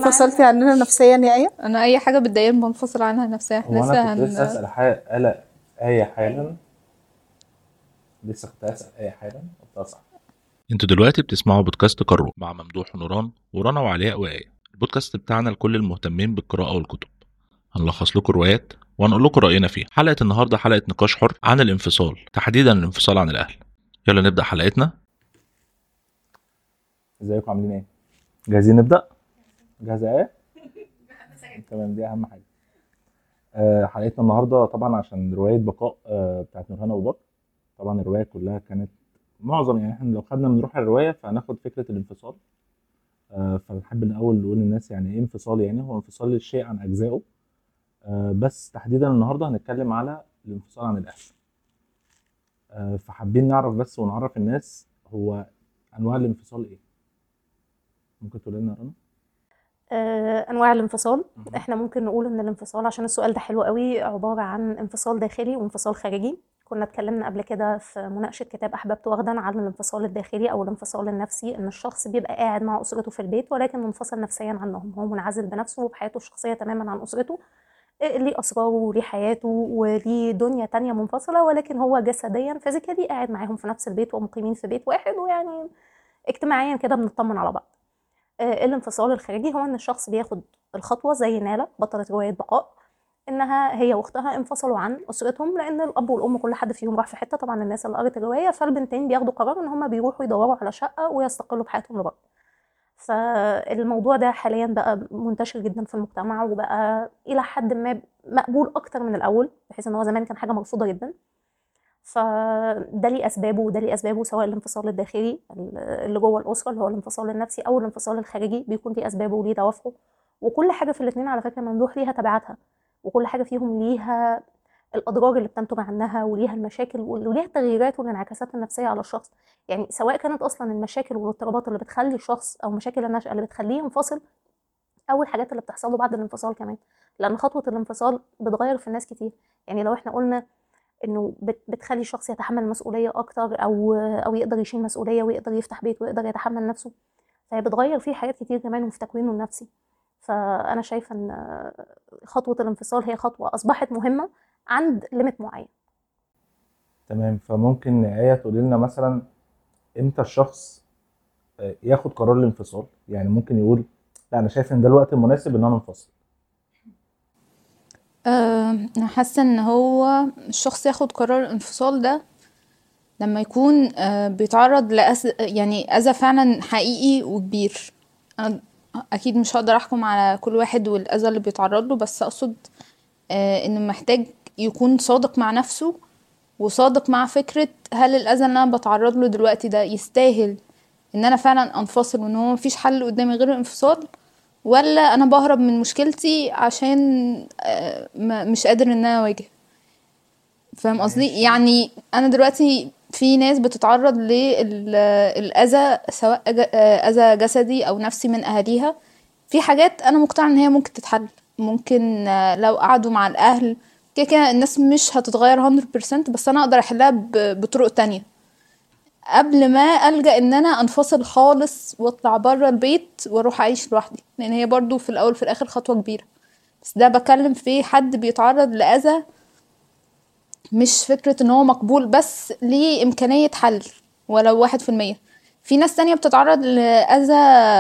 انفصلتي عننا نفسيا يا ايه؟ انا اي حاجه بتضايقني بنفصل عنها نفسيا. هو انا كنت لسه اسال قلق ايه حالا، لسه كنت اسال ايه حالا قلتها صح. انتوا دلوقتي بتسمعوا بودكاست قارون مع ممدوح ونوران ورنا وعلياء وآية. البودكاست بتاعنا لكل المهتمين بالقراءة والكتب. هنلخص لكم روايات وهنقول لكم رأينا فيها. حلقة النهاردة حلقة نقاش حر عن الانفصال، تحديدا الانفصال عن الأهل. يلا نبدأ حلقتنا. ازيكم عاملين ايه؟ جاهزين نبدأ؟ جاهزة ايه؟ تمام، دي أهم حاجة. حلقتنا النهاردة طبعا عشان رواية بقاء بتاعت نورهان أبو بكر. طبعا الرواية كلها كانت معظم، يعني احنا لو خدنا من روح الرواية فهناخد فكرة الانفصال. فنحب الأول نقول للناس يعني ايه انفصال. يعني هو انفصال للشيء عن أجزائه، بس تحديدا النهاردة هنتكلم على الانفصال عن الأهل. فحابين نعرف بس ونعرف الناس هو أنواع الانفصال ايه. ممكن تقول لنا رنا؟ انواع الانفصال، احنا ممكن نقول ان الانفصال، عشان السؤال ده حلو قوي، عباره عن انفصال داخلي وانفصال خارجي. كنا اتكلمنا قبل كده في مناقشه كتاب احببت وغدا عن الانفصال الداخلي او الانفصال النفسي، ان الشخص بيبقى قاعد مع اسرته في البيت ولكن منفصل نفسيا عنهم، هو منعزل بنفسه وبحياته الشخصيه تماما عن اسرته، ليه اسراره وليه حياته وليه دنيا تانية منفصله، ولكن هو جسديا فيزيكالي قاعد معاهم في نفس البيت ومقيمين في بيت واحد، ويعني اجتماعيا كده بنطمن على بعض. الانفصال الخارجي هو ان الشخص بياخد الخطوه زي ناله بطله روايه بقاء، انها هي واختها انفصلوا عن اسرتهم لان الاب والام كل حد فيهم راح في حته. طبعا الناس اللي قرت الروايه، فالبنتين بياخدوا قرار ان هم بيروحوا يدوروا على شقه ويستقلوا بحياتهم لبعض. فالموضوع ده حاليا بقى منتشر جدا في المجتمع، وبقى الى حد ما مقبول اكتر من الاول، بحيث ان هو زمان كان حاجه مرفوضه جدا. فده ليه اسبابه وده ليه اسبابه، سواء الانفصال الداخلي اللي جوه الاسره اللي هو الانفصال النفسي، او الانفصال الخارجي بيكون ليه اسبابه وليه دوافعه. وكل حاجه في الاثنين على فكره ممدوح ليها تبعاتها، وكل حاجه فيهم ليها الاضرار اللي بتنتج عنها وليها المشاكل وليها التغييرات والانعكاسات النفسيه على الشخص. يعني سواء كانت اصلا المشاكل والاضطرابات اللي بتخلي الشخص، او مشاكل النشأة اللي بتخليه ينفصل، او الحاجات اللي بتحصل له بعد الانفصال كمان، لان خطوه الانفصال بتغير في الناس كتير. يعني لو احنا قلنا انه بتخلي الشخص يتحمل مسؤوليه اكتر، او يقدر يشيل مسؤوليه ويقدر يفتح بيت ويقدر يتحمل نفسه، فهي بتغير فيه حاجات كتير كمان وفي تكوينه النفسي. فانا شايفه ان خطوه الانفصال هي خطوه اصبحت مهمه عند ليميت معين. تمام. فممكن آية تقول لنا مثلا امتى الشخص ياخد قرار الانفصال؟ يعني ممكن يقول لا انا شايف ان ده الوقت المناسب ان انا انفصل. انا حاسه ان هو الشخص ياخد قرار الانفصال ده لما يكون بيتعرض يعني اذى فعلا حقيقي وكبير. انا اكيد مش هقدر احكم على كل واحد والاذى اللي بيتعرض له، بس اقصد انه محتاج يكون صادق مع نفسه وصادق مع فكرة هل الأذى اللي أنا بتعرض له دلوقتي ده يستاهل إن أنا فعلا أنفصل، وإن هو مفيش حل قدامي غير الانفصال، ولا أنا بهرب من مشكلتي عشان مش قادر إن أنا أواجه. فاهم قصدي؟ يعني أنا دلوقتي في ناس بتتعرض للأذى، سواء أذى جسدي أو نفسي من أهاليها. في حاجات أنا مقتنعة إن هي ممكن تتحل، ممكن لو قعدوا مع الأهل كده الناس مش هتتغير 100%، بس انا اقدر احلها بطرق تانية قبل ما ألجأ ان انا انفصل خالص واطلع بره البيت واروح اعيش لوحدي، لان هي برضو في الاول في الاخر خطوة كبيرة. بس ده بكلم في حد بيتعرض لأذى، مش فكرة ان هو مقبول بس ليه امكانية حل ولو 1%. في ناس تانية بتتعرض لأذى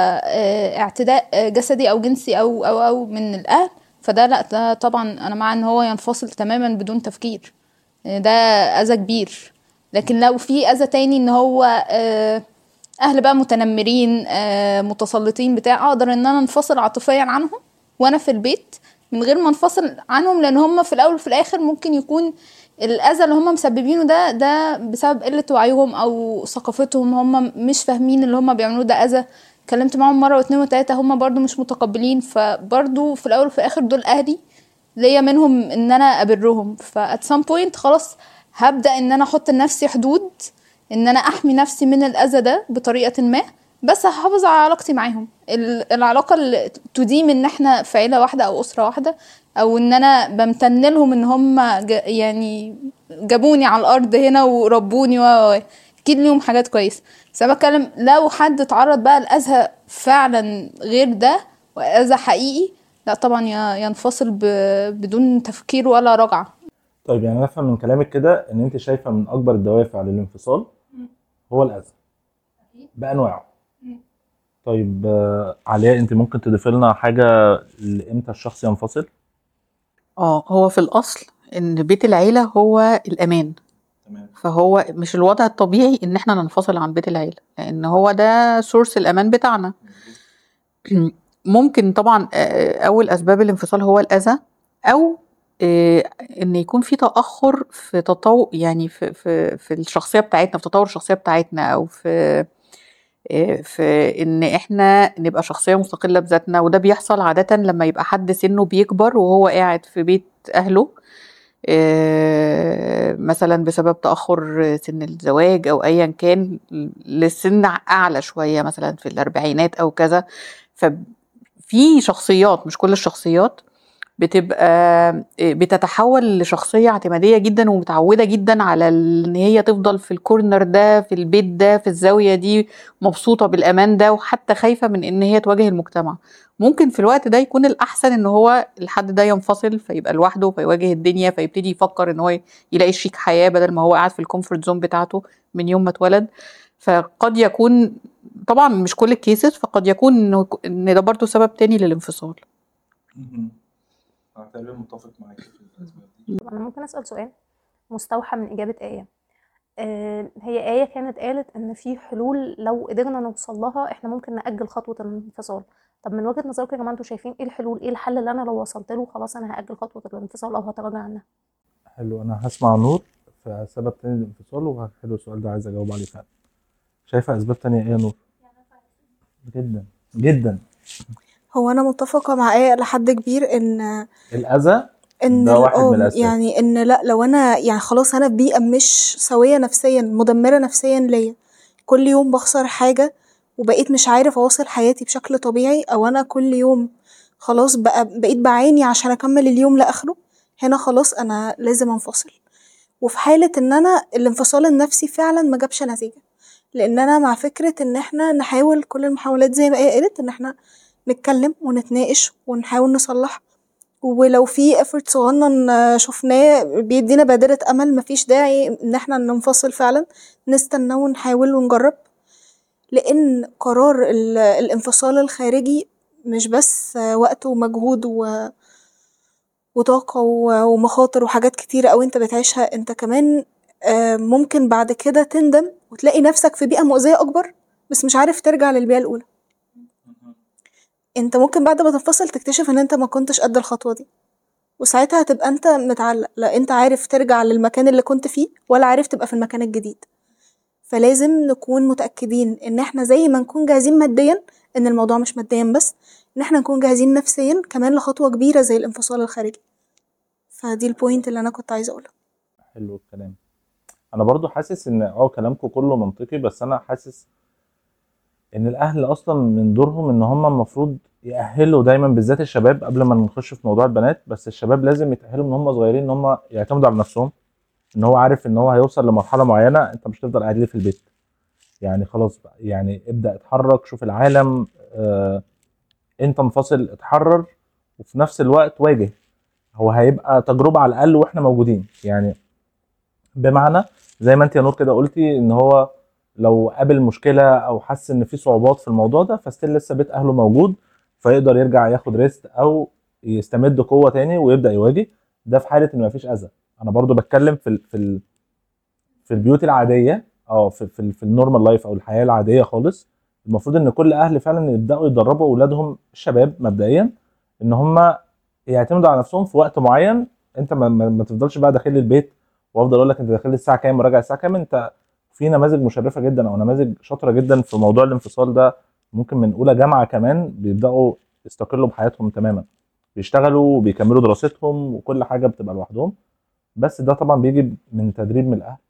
اعتداء جسدي او جنسي او من الاهل، فده لا، ده طبعا انا مع ان هو ينفصل تماما بدون تفكير، ده اذى كبير. لكن لو في اذى تاني ان هو اهل بقى متنمرين متسلطين بتاع، اقدر ان انا انفصل عاطفيا عنهم وانا في البيت من غير ما انفصل عنهم، لان هم في الاول وفي الاخر ممكن يكون الاذى اللي هم مسببينه ده بسبب قله وعيهم او ثقافتهم، هم مش فاهمين اللي هم بيعملوه ده اذى. اتكلمت معهم مره واثنين وثلاثه، هم برضو مش متقبلين، فبرضو في الاول وفي الاخر دول اهلي ليا منهم ان انا ابرهم. فات سام بوينت خلاص هبدا ان انا احط لنفسي حدود، ان انا احمي نفسي من الاذى ده بطريقه ما، بس هحافظ على علاقتي معاهم. العلاقه اللي تديم ان احنا في عيله واحده او اسره واحده، او ان انا بمتن لهم ان هم يعني جابوني على الارض هنا وربوني اكيد ليهم حاجات كويسه. بس انا بتكلم لو حد اتعرض بقى لاذى فعلا غير ده، واذى حقيقي، لا طبعا ينفصل بدون تفكير ولا رجعه. طيب يعني انا افهم من كلامك كده ان انت شايفه من اكبر الدوافع للانفصال هو الاذى بانواعه. طيب علياء، انت ممكن تضيفي لنا حاجه لامتى الشخص ينفصل؟ هو في الأصل إن بيت العيلة هو الأمان. تمام. فهو مش الوضع الطبيعي إن احنا ننفصل عن بيت العيلة، لأن هو ده سورس الأمان بتاعنا. ممكن طبعا أول أسباب الانفصال هو الأذى، أو إن يكون في تأخر في تطور، يعني في الشخصية بتاعتنا، في تطور الشخصية بتاعتنا، أو في ان احنا نبقى شخصية مستقلة بذاتنا. وده بيحصل عادة لما يبقى حد سنه بيكبر وهو قاعد في بيت اهله، مثلا بسبب تأخر سن الزواج او ايا كان لسن اعلى شوية، مثلا في الاربعينات او كذا. ففي شخصيات، مش كل الشخصيات، بتبقى بتتحول لشخصية اعتمادية جدا ومتعودة جدا على ان هي تفضل في الكورنر ده، في البيت ده، في الزاوية دي، مبسوطة بالأمان ده، وحتى خايفة من ان هي تواجه المجتمع. ممكن في الوقت ده يكون الأحسن ان هو الحد ده ينفصل، فيبقى لوحده، فيواجه الدنيا، فيبتدي يفكر ان هو يلاقي شريك حياة بدل ما هو قاعد في الكومفورت زون بتاعته من يوم ما اتولد. فقد يكون، طبعا مش كل الكيسز، فقد يكون ان ده برضو سبب تاني للانفصال. انا تقريبا متفق معاك في الاسباب دي. انا ممكن اسال سؤال مستوحى من اجابه ايه؟ هي آية كانت قالت إن في حلول لو قدرنا نوصل لها إحنا ممكن نأجل خطوة الانفصال. طب من وجهة نظركم يا جماعة، انتوا شايفين إيه الحلول؟ إيه الحل اللي أنا لو وصلت له خلاص أنا هأجل خطوة الانفصال أو هتراجع عنها؟ حلو، انا هسمع نور في سبب تاني للانفصال، وحلو السؤال ده، عايز اجاوب عليه فعلا. شايفه اسباب تانية ايه يا نور؟ جدا جدا. هو انا متفقه مع ايه لحد كبير ان الاذى ده واحد من الاسباب. يعني ان لا، لو انا يعني خلاص انا في بيئه مش سويه نفسيا، مدمره نفسيا ليا، كل يوم بخسر حاجه وبقيت مش عارف اواصل حياتي بشكل طبيعي، او انا كل يوم خلاص بقيت بعاني عشان اكمل اليوم لاخره، هنا خلاص انا لازم انفصل. وفي حاله ان انا الانفصال النفسي فعلا ما جابش نتيجه، لان انا مع فكره ان احنا نحاول كل المحاولات زي ما هي قالت، ان احنا نتكلم ونتناقش ونحاول نصلح، ولو في effort صغنن شفناه بيدينا بادرة أمل، مفيش داعي إن احنا ننفصل فعلا، نستنى ونحاول ونجرب. لأن قرار الانفصال الخارجي مش بس وقت ومجهود وطاقة ومخاطر وحاجات كتيرة أوي انت بتعيشها، انت كمان ممكن بعد كده تندم وتلاقي نفسك في بيئة مؤذية أكبر، بس مش عارف ترجع للبيئة الأولى. انت ممكن بعد ما تنفصل تكتشف ان انت ما كنتش قد الخطوة دي، وساعتها هتبقى انت متعلق، لا انت عارف ترجع للمكان اللي كنت فيه ولا عارف تبقى في المكان الجديد. فلازم نكون متأكدين ان احنا زي ما نكون جاهزين ماديا، ان الموضوع مش ماديا بس، ان احنا نكون جاهزين نفسيا كمان لخطوة كبيرة زي الانفصال الخارجي. فدي البوينت اللي انا كنت عايزة اقولها. حلو الكلام. انا برضو حاسس ان كلامكم كله منطقي، بس انا حاسس ان الاهل اصلا من دورهم ان هم المفروض يأهلوا دايما، بالذات الشباب، قبل ما نخش في موضوع البنات، بس الشباب لازم يتأهلوا من هم صغيرين ان هم يعتمدوا على نفسهم، ان هو عارف ان هو هيوصل لمرحلة معينة، انت مش هتفضل قاعد لي في البيت، يعني خلاص بقى، يعني ابدأ اتحرك، شوف العالم، انت منفصل، اتحرر، وفي نفس الوقت واجه. هو هيبقى تجربة على الاقل واحنا موجودين، يعني بمعنى زي ما انت يا نور كده قلتي، ان هو لو قابل مشكله او حس ان في صعوبات في الموضوع ده، فستيل لسه بيت اهله موجود، فيقدر يرجع ياخد ريست او يستمد قوه تاني ويبدا يواجه. ده في حاله ان مفيش اذى. انا برضو بتكلم في البيوت العاديه، او في النورمال لايف او الحياه العاديه خالص. المفروض ان كل اهل فعلا يبداوا يدربوا اولادهم الشباب مبدئيا ان هم يعتمدوا على نفسهم في وقت معين. انت ما تفضلش بقى داخل البيت وافضل اقول لك انت داخل الساعه كام وراجع الساعه كام. انت في نماذج مشرفه جدا او نماذج شاطره جدا في موضوع الانفصال ده، ممكن من اولى جامعه كمان بيبداوا يستقلوا بحياتهم تماما، بيشتغلوا وبيكملوا دراستهم وكل حاجه بتبقى لوحدهم. بس ده طبعا بيجي من تدريب من الاهل.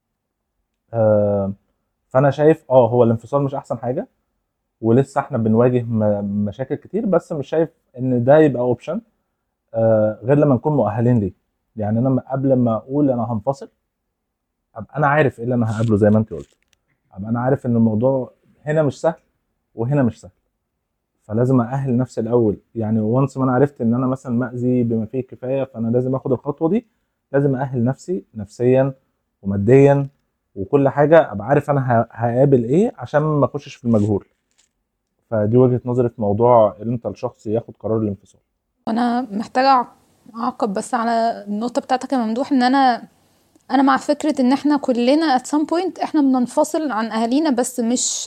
فانا شايف هو الانفصال مش احسن حاجه، ولسه احنا بنواجه مشاكل كتير، بس مش شايف ان ده يبقى اوبشن غير لما نكون مؤهلين ليه. يعني انا قبل ما اقول انا هنفصل، ابقى انا عارف ايه اللي انا هقابله، زي ما انت قلت، ابقى انا عارف ان الموضوع هنا مش سهل وهنا مش سهل. فلازم اأهل نفسي الاول. يعني وانس ما انا عرفت ان انا مثلا مأذي بما فيه الكفايه، فانا لازم اخد الخطوه دي، لازم اأهل نفسي نفسيا وماديا وكل حاجه، ابقى عارف انا هقابل ايه عشان ما اخشش في المجهول. فدي وجهه نظري في موضوع ان انت الشخص ياخد قرار الانفصال. وانا محتاجه اعقب بس على النقطه بتاعتك يا ممدوح، ان انا مع فكره ان احنا كلنا at some point احنا بننفصل عن اهالينا، بس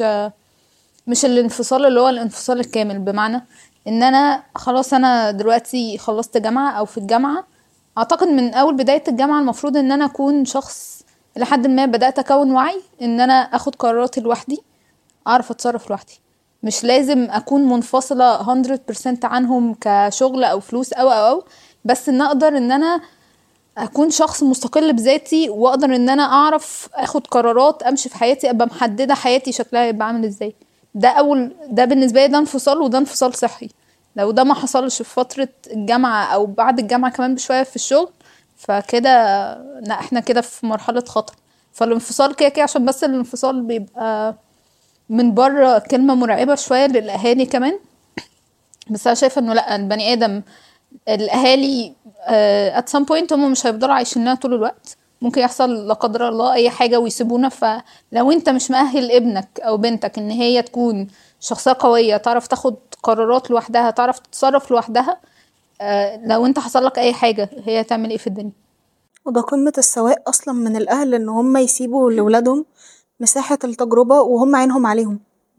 مش الانفصال اللي هو الانفصال الكامل. بمعنى ان انا خلاص انا دلوقتي خلصت جامعه او في الجامعه، اعتقد من اول بدايه الجامعه المفروض ان انا اكون شخص لحد ما بدات اكون وعي ان انا اخد قراراتي لوحدي، اعرف اتصرف لوحدي. مش لازم اكون منفصلة 100% عنهم كشغل او فلوس او بس ان اقدر ان انا اكون شخص مستقل بذاتي، واقدر ان انا اعرف اخد قرارات، امشي في حياتي، ابقى محددة حياتي شكلها يبقى عامل ازاي. ده بالنسبة لي ده انفصال، وده انفصال صحي. لو ده ما حصلش في فترة الجامعة او بعد الجامعة كمان بشوية في الشغل، فكده لا، احنا كده في مرحلة خطر. فالانفصال كده عشان بس الانفصال بيبقى من بره كلمة مرعبة شوية للأهالي كمان، بس أنا شايفة إنه لأ، البني آدم الأهالي at some point هم مش هيفضلوا عايشينها طول الوقت. ممكن يحصل لا قدر الله أي حاجة ويسيبونا. فلو أنت مش مأهل ابنك أو بنتك إن هي تكون شخصية قوية، تعرف تاخد قرارات لوحدها، تعرف تتصرف لوحدها، لو أنت حصل لك أي حاجة هي تعمل إيه في الدنيا؟ وده قمة السواء أصلا من الأهل إن هم يسيبوا لولادهم مساحة التجربة وهم عينهم عليهم،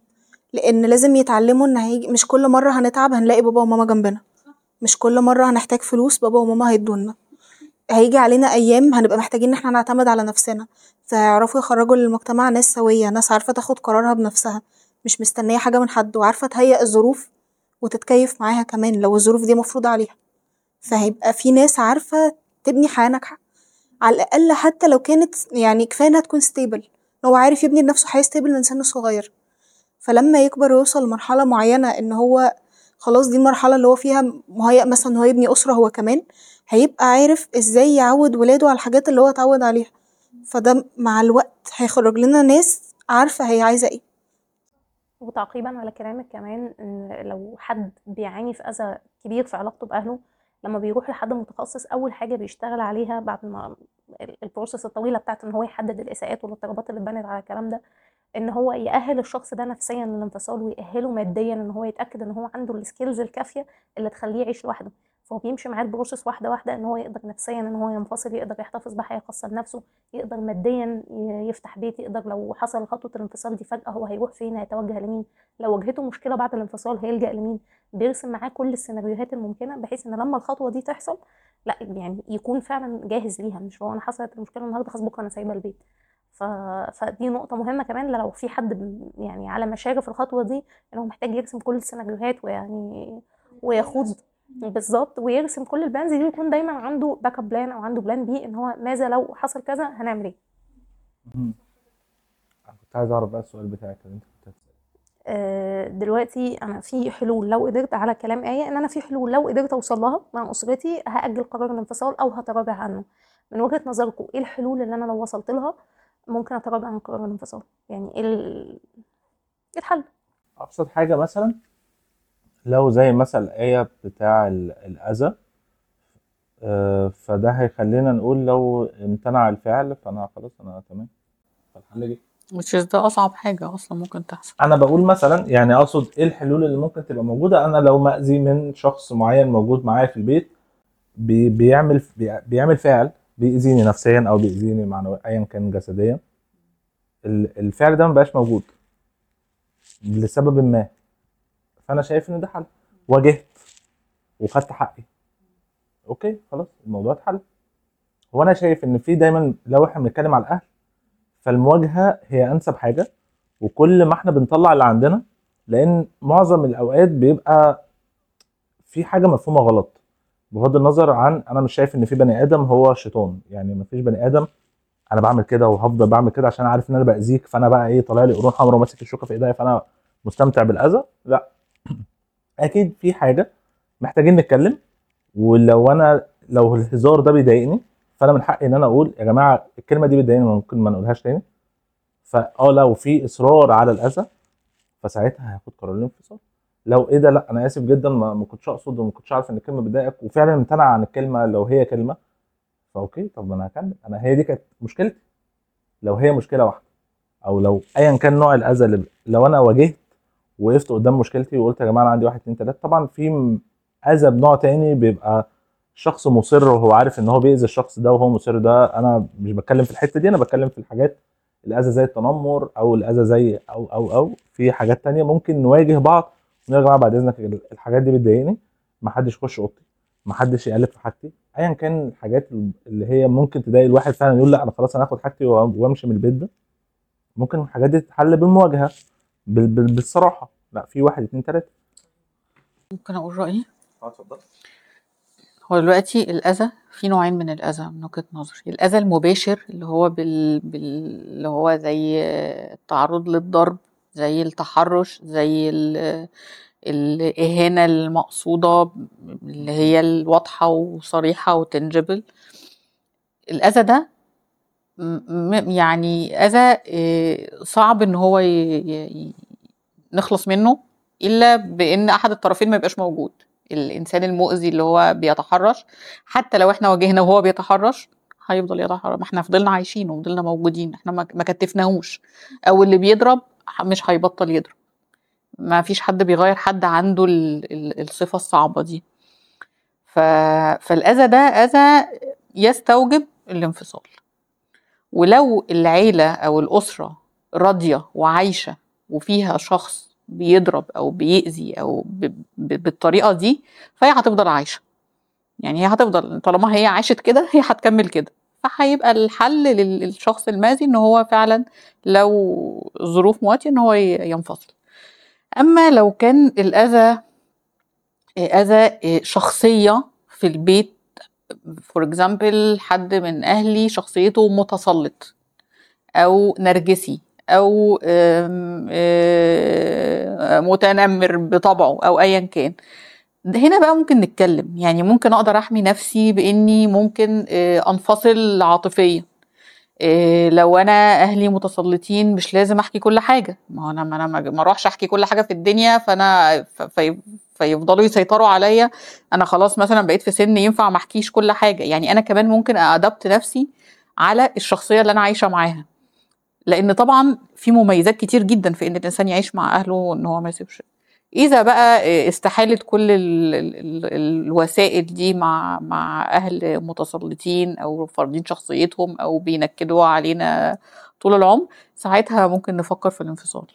لأن لازم يتعلموا إن هيجي مش كل مرة هنتعب هنلاقي بابا وماما جنبنا، مش كل مرة هنحتاج فلوس بابا وماما هيدولنا، هيجي علينا أيام هنبقى محتاجين إن احنا نعتمد على نفسنا. فيعرفوا يخرجوا للمجتمع ناس سوية، ناس عارفة تاخد قرارها بنفسها، مش مستنية حاجة من حد، وعارفة تهيئ الظروف وتتكيف معاها كمان لو الظروف دي مفروضة عليها. فهيبقى في ناس عارفة تبني حياة ناجحة، على الأقل حتى لو كانت يعني كفاية إنها تكون ستيبل، هو عارف يبني لنفسه حياة ستيبل من سن صغير. فلما يكبر ويوصل لمرحلة معينة إن هو خلاص دي المرحلة اللي هو فيها مهيأ مثلا إن هو يبني أسرة هو كمان، هيبقى عارف إزاي يعود ولاده على الحاجات اللي هو اتعود عليها. فده مع الوقت هيخرج لنا ناس عارفة هي عايزة ايه. وتعقيبا على كلامك كمان، ان لو حد بيعاني في اذى كبير في علاقته باهله، لما بيروح لحد متخصص اول حاجه بيشتغل عليها بعد ما البروسيس الطويله بتاعت ان هو يحدد الاساءات والاضطرابات اللي اتبنت على الكلام ده، ان هو يأهل الشخص ده نفسيا للانفصال، ويأهله ماديا ان هو يتأكد ان هو عنده السكيلز الكافيه اللي تخليه يعيش لوحده. فهو بيمشي معاه البروسيس واحده واحده، ان هو يقدر نفسيا ان هو ينفصل، يقدر يحتفظ بحياه خاصه لنفسه، يقدر ماديا يفتح بيت، يقدر لو حصل خطوه الانفصال دي فجاه هو هيروح فين، هيتوجه لمين، لو واجهته مشكله بعد الانفصال هيلجأ لمين. بيرسم معاه كل السيناريوهات الممكنه، بحيث ان لما الخطوه دي تحصل لا يعني يكون فعلا جاهز ليها، مش هو انا حصلت المشكله النهارده خلاص بكره انا سايبه البيت. فدي نقطة مهمة كمان، لو في حد يعني على مشارف الخطوة دي، ان هو محتاج يرسم كل السيناريوهات ويعني ويخوض بالظبط ويرسم كل البلانز دي، ويكون دايما عنده باك اب بلان او عنده بلان بي، ان هو ماذا لو حصل كذا هنعمل ايه. انا كنت عايز اعرف بقى السؤال بتاعك اللي انت كنت هتسأله. دلوقتي انا في حلول لو قدرت، على كلام آية ان انا في حلول لو قدرت اوصل لها مع اسرتي هأجل قرار الانفصال او هتراجع عنه. من وجهة نظركم ايه الحلول اللي انا لو وصلت لها ممكن اتراجع عن قرار الانفصال؟ يعني ايه إيه الحل؟ ابسط حاجه مثلا لو زي مثل الآية بتاع الأذى، فده هيخلينا نقول لو امتنع الفعل فأنا خلاص أنا تمام. فالحل جه. which is ده أصعب حاجة أصلا ممكن تحصل. أنا بقول مثلا يعني أقصد إيه الحلول اللي ممكن تبقى موجودة. أنا لو مأذي من شخص معين موجود معايا في البيت بيعمل فعل بيأذيني نفسيا أو بيأذيني معنويا أيا كان جسديا، الفعل ده مبقاش موجود لسبب ما، فأنا شايف إن ده حل. واجهت وخدت حقي، اوكي خلاص الموضوع اتحل. وانا شايف ان في دايما لو احنا بنتكلم على الاهل فالمواجهه هي انسب حاجه، وكل ما احنا بنطلع اللي عندنا، لان معظم الاوقات بيبقى في حاجه مفهومه غلط. بغض النظر عن انا مش شايف ان في بني ادم هو شيطان، يعني مفيش بني ادم انا بعمل كده وهفضل بعمل كده عشان عارف ان انا باذيك فانا بقى ايه طالع لي قرون حمراء وماسك الشوكه في ايديا فانا مستمتع بالاذى. لا، اكيد في حاجه محتاجين نتكلم. لو الهزار ده بيضايقني فانا من حقي ان انا اقول يا جماعه الكلمه دي بتضايقني ممكن ما نقولهاش تاني. لو في اصرار على الاذى فساعتها هاخد قرار الانفصال. لو ايه ده لا انا اسف جدا ما كنتش اقصد وما كنتش عارف ان الكلمه بتضايقك وفعلا امتنع عن الكلمه لو هي كلمه، فاوكي طب انا هكمل، انا هي دي كانت مشكلتي. لو هي مشكله واحده او لو ايا كان نوع الاذى لو انا واجهت وقفت قدام مشكلتي وقلت يا جماعه انا عندي 1 2 3. طبعا في اذى بنوع تاني بيبقى الشخص مصر وهو عارف ان هو بيأذي الشخص ده وهو مصر، ده انا مش بتكلم في الحته دي، انا بتكلم في الحاجات الاذى زي التنمر او الاذى زي او في حاجات تانية ممكن نواجه بعض ونقول يا جماعه بعد اذنك الحاجات دي بتضايقني، ما حدش يخش اوضتي، ما حدش يقلب في حاجتي، ايا كان الحاجات اللي هي ممكن تضايق الواحد فعلا يقول لا انا خلاص انا هاخد حاجتي وامشي من البيت ده. ممكن الحاجات دي تتحل بالمواجهه بالصراحه، لا في 1 2 3. ممكن اقول رايي؟ اتفضل. هو دلوقتي الاذى في نوعين من الاذى من وجهه نظري. الاذى المباشر اللي هو اللي هو زي التعرض للضرب، زي التحرش، زي الاهانه المقصوده اللي هي الواضحه وصريحه وتنجبل. الاذى ده يعني اذى صعب ان هو نخلص منه الا بان احد الطرفين ما يبقاش موجود. الانسان المؤذي اللي هو بيتحرش حتى لو احنا واجهنا وهو بيتحرش هيفضل يتحرش، ما احنا فضلنا عايشين وفضلنا موجودين، احنا ما كتفناهوش. او اللي بيضرب مش هيبطل يضرب، ما فيش حد بيغير حد عنده الصفة الصعبة دي. فالاذى ده اذى يستوجب الانفصال. ولو العيلة او الاسرة راضية وعايشة وفيها شخص بيضرب او بيأذي او بالطريقة دي، فهي هتفضل عايشة. يعني هي هتفضل طالما هي عاشت كده هي هتكمل كده. فهيبقى الحل للشخص الماذي ان هو فعلا لو ظروف مواتية ان هو ينفصل. اما لو كان الاذى اذى شخصية في البيت، فور اكزامبل حد من اهلي شخصيته متسلط او نرجسي او متنمر بطبعه او ايا كان، هنا بقى ممكن نتكلم. يعني ممكن اقدر احمي نفسي باني ممكن انفصل عاطفيا. لو انا اهلي متسلطين مش لازم احكي كل حاجه، ما انا ما اروحش احكي كل حاجه في الدنيا فانا فيفضلوا يسيطروا عليا. انا خلاص مثلا بقيت في سن ينفع ما احكيش كل حاجه. يعني انا كمان ممكن ادبت نفسي على الشخصيه اللي انا عايشه معاها، لان طبعا في مميزات كتير جدا في ان الانسان يعيش مع اهله وان هو ما يسيبش. اذا بقى استحالت كل الوسائل دي مع اهل متسلطين او فارضين شخصيتهم او بينكدوا علينا طول العمر، ساعتها ممكن نفكر في الانفصال.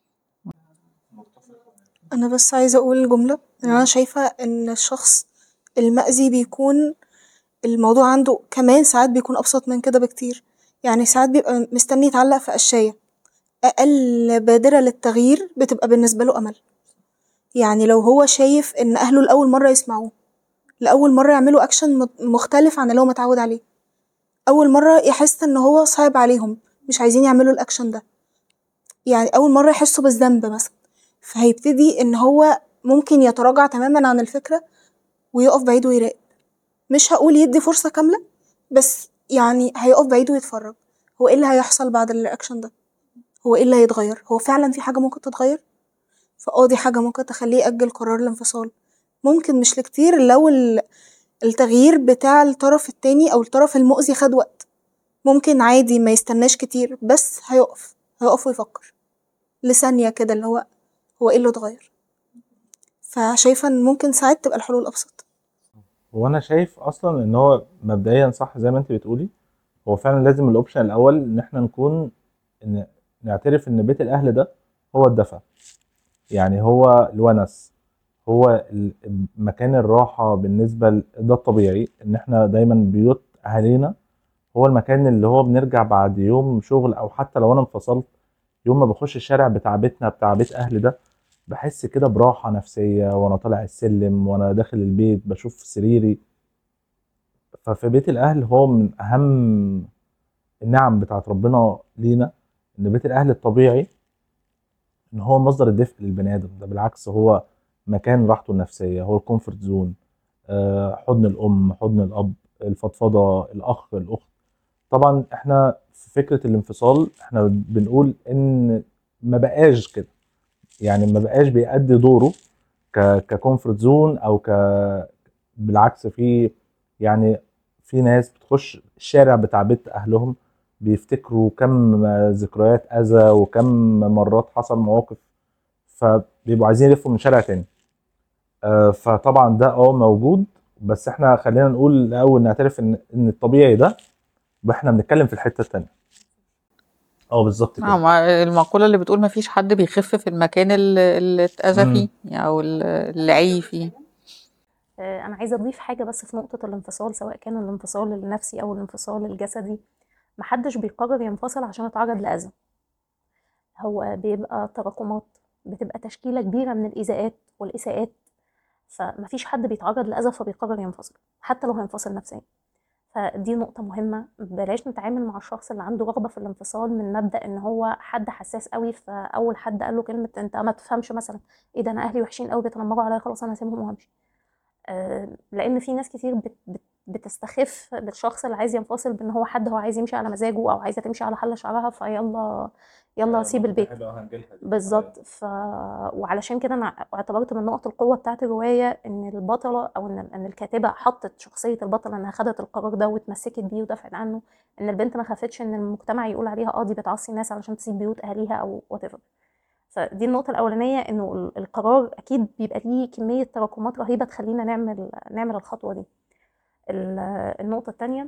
انا بس عايزة اقول جملة ان انا شايفة ان الشخص المأذي بيكون الموضوع عنده كمان ساعات بيكون ابسط من كده بكتير. يعني ساعات بيبقى مستني يتعلق في قشاية، اقل بادرة للتغيير بتبقى بالنسبة له امل. يعني لو هو شايف ان اهله لأول مرة يسمعوه، لأول مرة يعملوا اكشن مختلف عن اللي هو متعود عليه، اول مرة يحس ان هو صعب عليهم مش عايزين يعملوا الاكشن ده، يعني اول مرة يحسوا بالذنب مثلا، فهيبتدي ان هو ممكن يتراجع تماما عن الفكرة ويقف بعيد ويراقب. مش هقول يدي فرصة كاملة، بس يعني هيقف بعيد ويتفرج هو ايه اللي هيحصل بعد الرياكشن ده، هو ايه اللي هيتغير، هو فعلا في حاجة ممكن تتغير. دي حاجة ممكن تخليه يأجل قرار الانفصال. ممكن مش لكتير لو التغيير بتاع الطرف التاني او الطرف المؤذي خد وقت، ممكن عادي ما يستناش كتير بس هيقف ويفكر لثانية كده اللي هو ايه اللي اتغير. فشايفة ان ممكن ساعات تبقى الحلول ابسط. وانا شايف اصلا ان هو مبدئيا صح زي ما انت بتقولي، هو فعلا لازم الاوبشن الاول ان احنا نكون ان نعترف ان بيت الاهل ده هو الدفع، يعني هو الونس، هو مكان الراحة بالنسبة ده الطبيعي ان احنا دايما بيوت اهالينا هو المكان اللي هو بنرجع بعد يوم شغل او حتى لو انا انفصلت، يوم ما بخش الشارع بتاع بيتنا بتاع بيت اهلي ده بحس كده براحة نفسية وانا طالع السلم وانا داخل البيت بشوف سريري. ففي بيت الاهل هو من اهم النعم بتاعت ربنا لينا، ان بيت الاهل الطبيعي ان هو مصدر الدفء للبني ادم ده، بالعكس هو مكان راحته النفسيه، هو الكومفورت زون، حضن الام، حضن الاب، الفضفضه، الاخ، الاخت. طبعا احنا في فكره الانفصال احنا بنقول ان ما بقاش كده، يعني ما بقاش بيأدي دوره ككومفورت زون او بالعكس. يعني في ناس بتخش الشارع بتاع بيت اهلهم بيفتكروا كم ذكريات اذى وكم مرات حصل مواقف، فبيبقوا عايزين يلفوا من شارع تاني. فطبعا ده موجود، بس احنا خلينا نقول الاول نعترف ان الطبيعي ده، واحنا بنتكلم في الحته التانيه. بالظبط كده. المقولة اللي بتقول ما فيش حد بيخف في المكان اللي اتأذى فيه او اللي عي فيه. انا عايزه اضيف حاجه بس في نقطه الانفصال، سواء كان الانفصال النفسي او الانفصال الجسدي. محدش بيقرر ينفصل عشان يتعرض لاذى، هو بيبقى تراكمات، بتبقى تشكيله كبيره من الايذاءات والاساءات. فمفيش حد بيتعرض لاذى فبيقرر ينفصل حتى لو هينفصل نفسيا. فدي نقطة مهمة، بلاش نتعامل مع الشخص اللي عنده رغبة في الانفصال من مبدأ ان هو حد حساس قوي، فاول حد قال له كلمة انت ما تفهمش مثلا ايه ده، انا اهلي وحشين قوي بيتنمروا عليا، خلاص انا هسيبهم وهمشي. لان في ناس كتير بتستخف بالشخص اللي عايز ينفصل بان هو حد هو عايز يمشي على مزاجه او عايزه تمشي على حل شعرها، يلا سيب البيت بالظبط. وعلشان كده انا اعتبرت من نقط القوه بتاعه الروايه ان البطله او ان الكاتبه حطت شخصيه البطله انها خدت القرار ده واتمسكت بيه ودافعت عنه، ان البنت ما خافتش ان المجتمع يقول عليها دي بتعصي الناس علشان تسيب بيوت اهاليها او whatever. فدي النقطة الأولانية، إنه القرار أكيد بيبقى ليه كمية تراكمات رهيبة تخلينا نعمل الخطوة دي. النقطة التانية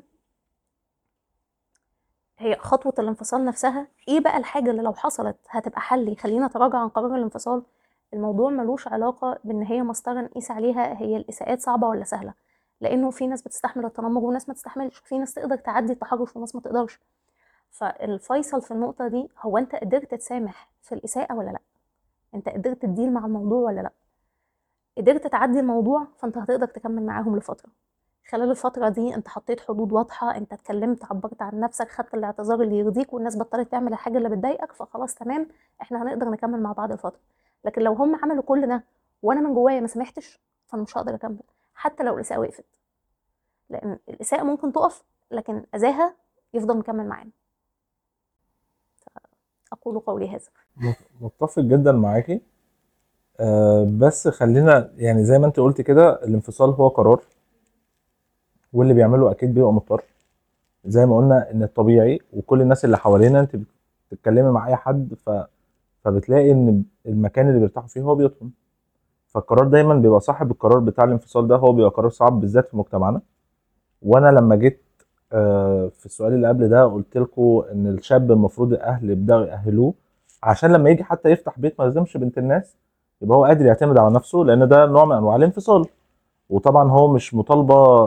هي خطوة الانفصال نفسها. إيه بقى الحاجة اللي لو حصلت هتبقى حل يخلينا نتراجع عن قرار الانفصال؟ الموضوع ملوش علاقة بإن هي مسطرة نقيس عليها هي الإساءات صعبة ولا سهلة، لأنه في ناس بتستحمل التنمر وناس ما تستحملش، في ناس تقدر تعدي التحرش وناس ما تقدرش. فالفيصل في النقطة دي هو أنت قدرت تسامح في الإساءة ولا لأ؟ انت قدرت تديل مع الموضوع ولا لا؟ قدرت تعدي الموضوع فانت هتقدر تكمل معاهم لفتره. خلال الفتره دي انت حطيت حدود واضحه، انت اتكلمت، عبرت عن نفسك، خدت الاعتذار اللي يرضيك، والناس بطلت تعمل الحاجه اللي بتضايقك، فخلاص تمام، احنا هنقدر نكمل مع بعض الفتره. لكن لو هم عملوا كل ده وانا من جوايا ما سمحتش، فانا مش هقدر اكمل حتى لو الاساءه وقفت، لان الاساءه ممكن تقف لكن اذاها يفضل مكمل معانا. اقول قولي هذا. متفق جدا معاكي. بس خلينا يعني زي ما انت قلت كده، الانفصال هو قرار، واللي بيعمله اكيد بيبقى مضطر. زي ما قلنا ان الطبيعي، وكل الناس اللي حوالينا انت بتتكلمي مع اي حد فبتلاقي ان المكان اللي بيرتاحوا فيه هو بيوتهم. فالقرار دايما بيبقى صاحب القرار بتاع الانفصال ده هو بيبقى قرار صعب بالذات في مجتمعنا. وانا لما جيت في السؤال اللي قبل ده قلت لكم ان الشاب المفروض الاهل يبداوا يأهلوه عشان لما يجي حتى يفتح بيت ما يلزمش بنت الناس، يبقى هو قادر يعتمد على نفسه، لان ده نوع من انواع الانفصال. وطبعا هو مش مطالبه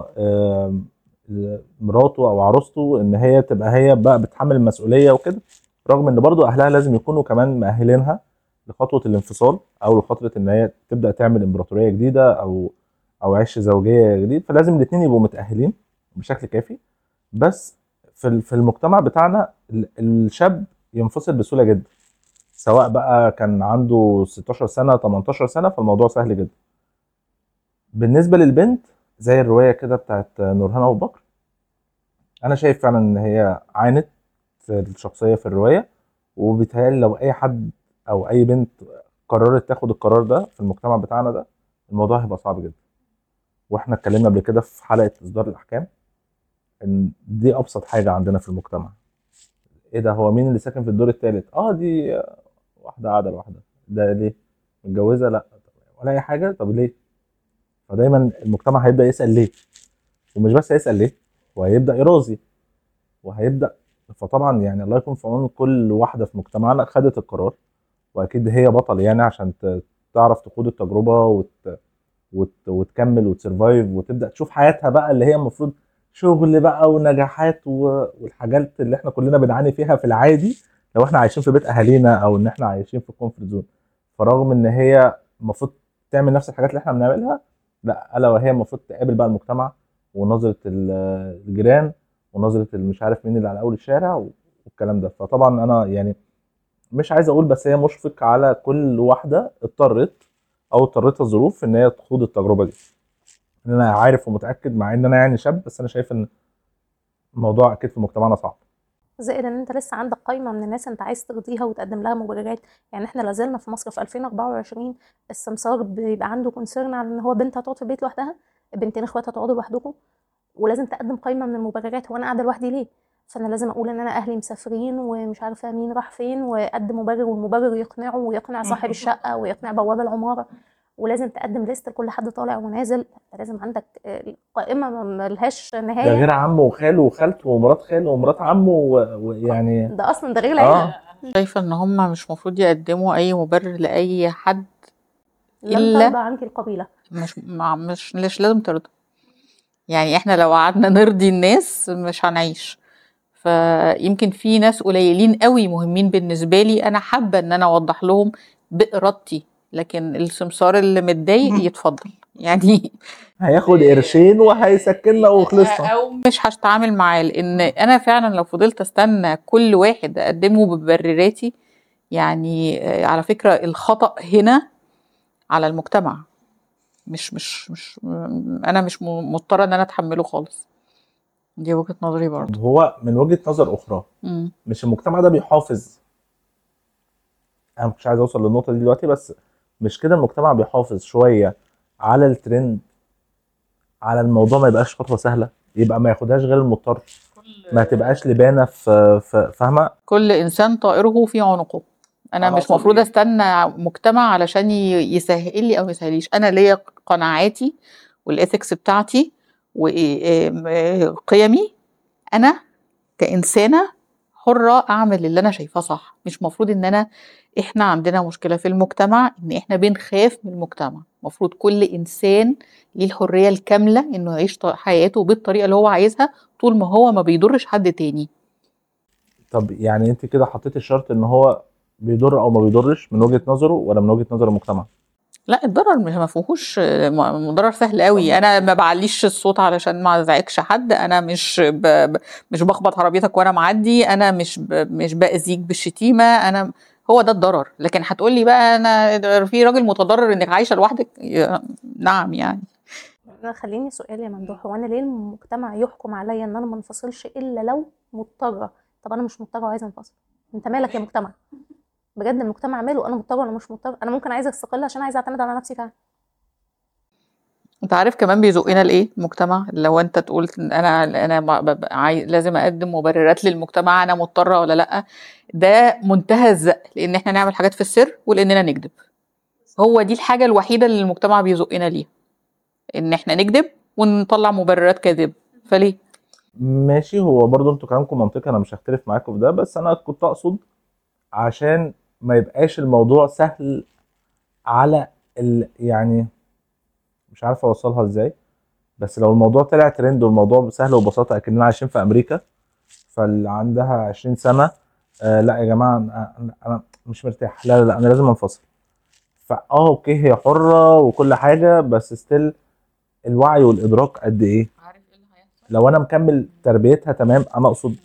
مراته او عروسته ان هي تبقى هي بقى بتحمل المسؤوليه وكده، رغم ان برضو اهلها لازم يكونوا كمان مؤهلينها لخطوه الانفصال او لخطوه ان هي تبدا تعمل امبراطوريه جديده او عيش زوجيه جديد. فلازم الاثنين يبقوا متاهلين بشكل كافي. بس في المجتمع بتاعنا الشاب ينفصل بسهوله جدا، سواء بقى كان عنده 16 سنه 18 سنه، فالموضوع سهل جدا. بالنسبه للبنت زي الروايه كده بتاعت نورهان ابو بكر، انا شايف فعلا ان هي عانت الشخصيه في الروايه، وبيتهيألي لو اي حد او اي بنت قررت تاخد القرار ده في المجتمع بتاعنا ده، الموضوع هيبقى صعب جدا. واحنا اتكلمنا قبل كده في حلقه اصدار الاحكام ان دي ابسط حاجه عندنا في المجتمع. ايه ده، هو مين اللي ساكن في الدور الثالث؟ دي واحده قاعده لوحدها. ده ليه؟ متجوزه؟ لا. ولا اي حاجه. طب ليه؟ فدايما المجتمع هيبدا يسال ليه، ومش بس هيسال ليه، وهيبدا يرازي وهيبدا. فطبعا يعني الله يكون في عون كل واحده في مجتمعنا خدت القرار، واكيد هي بطل يعني عشان تعرف تخوض التجربه وتكمل وتسرفايف وتبدا تشوف حياتها بقى اللي هي المفروض شغل بقى ونجاحات والحاجات اللي احنا كلنا بنعاني فيها في العادي لو احنا عايشين في بيت اهالينا او ان احنا عايشين في الكومفورت زون. فرغم ان هي المفروض تعمل نفس الحاجات اللي احنا بنعملها، لا، الا وهي المفروض تقابل بقى المجتمع ونظره الجيران ونظره مش عارف مين اللي على اول الشارع والكلام ده. فطبعا انا يعني مش عايز اقول، بس هي مشفق على كل واحده اضطرتها الظروف ان هي تخوض التجربه دي. ان انا عارف ومتاكد مع ان انا يعني شاب، بس انا شايف ان الموضوع اكيد في مجتمعنا صعب. زائد ان انت لسه عندك قائمه من الناس انت عايز ترضيها وتقدم لها مبررات. يعني احنا لازلنا في مصر في 2024 السمسار بيبقى عنده كونسيرن على ان هو بنت هتقعد في البيت لوحدها، بنتين اخوات هتقعدوا لوحدكم، ولازم تقدم قائمه من المبررات. هو انا قاعده لوحدي ليه؟ فانا لازم اقول ان انا اهلي مسافرين ومش عارفه مين راح فين، واقدم مبرر، والمبرر يقنعه ويقنع صاحب الشقه ويقنع بواب العماره، ولازم تقدم ليست لكل حد طالع ونازل. لازم عندك قائمه ملهاش ده نهايه. غير عمه وخاله وخالته ومرات خاله ومرات عمه ويعني ده اصلا ده غير العيله. شايفة ان هم مش مفروض يقدموا اي مبرر لأي حد لن إلا ترضى عنك القبيله. مش لازم ترضى. يعني احنا لو قعدنا نرضي الناس مش هنعيش. فيمكن في ناس قليلين قوي مهمين بالنسبة لي انا حابة ان انا اوضح لهم بإرادتي، لكن السمسار اللي متضايق يتفضل يعني هياخد قرشين وهيسكننا وخلصنا. او مش هتعامل معاه، لان انا فعلا لو فضلت استنى كل واحد اقدمه بمبرراتي، يعني على فكرة الخطأ هنا على المجتمع، مش انا مش مضطرة ان انا اتحمله خالص. دي وجهة نظري برضو. هو من وجهة نظر اخرى مش المجتمع ده بيحافظ، انا مش عايز اوصل للنقطة دي دلوقتي، بس مش كده المجتمع بيحافظ شوية على الترند، على الموضوع ما يبقاش خطوة سهلة، يبقى ما ياخدهاش غير المضطر، ما تبقاش لبانة في فاهمة. كل انسان طائره في عنقه. انا مش مفروض استنى مجتمع علشان يسهل لي او يسهليش. انا ليا قناعاتي والاثكس بتاعتي وقيمي، انا كإنسانة حرة اعمل اللي انا شايفاه صح. مش مفروض ان احنا عندنا مشكلة في المجتمع ان احنا بنخاف من المجتمع. مفروض كل انسان ليه الحرية الكاملة انه يعيش حياته بالطريقة اللي هو عايزها طول ما هو ما بيضرش حد تاني. طب يعني انت كده حطيت الشرط ان هو بيضر او ما بيضرش من وجهة نظره ولا من وجهة نظر المجتمع؟ لا، الضرر ما فيهوش ضرر سهل قوي. انا ما بعليش الصوت علشان ما ازعجش حد، انا مش بخبط عربيتك وانا معدي، انا مش باذيك بالشتيمه، انا هو ده الضرر. لكن هتقولي بقى انا في راجل متضرر انك عايشه لوحدك، نعم يعني. خليني سؤال يا ممدوح، هو انا ليه المجتمع يحكم عليا ان انا ما انفصلش الا لو مضطره؟ طب انا مش مضطره وعايزه انفصل، انت مالك يا مجتمع؟ بجد المجتمع ماله انا مضطره ولا مش مضطره؟ انا ممكن عايزه استقل عشان عايزه اعتمد على نفسي فعلا. انت عارف كمان بيزقنا لايه المجتمع؟ لو انت تقول انا لازم اقدم مبررات للمجتمع انا مضطره ولا لا، ده منتهى الزق، لان احنا نعمل حاجات في السر ولاننا نكذب. هو دي الحاجه الوحيده اللي المجتمع بيزقنا ليها، ان احنا نكذب ونطلع مبررات كاذبه. فليه؟ ماشي، هو برضو انتوا كلامكم منطقي، انا مش هختلف معاكم في ده، بس انا كنت اقصد عشان ما يبقاش الموضوع سهل على يعني مش عارف اوصلها ازاي، بس لو الموضوع طلع ترند والموضوع بسهل وببساطه اكننا عايشين في امريكا، فاللي عندها 20 سنه لا يا جماعه أنا مش مرتاح، لا لا لا انا لازم انفصل. اوكي هي حره وكل حاجه، بس ستيل الوعي والادراك قد ايه؟ لو انا مكمل تربيتها تمام، انا اقصد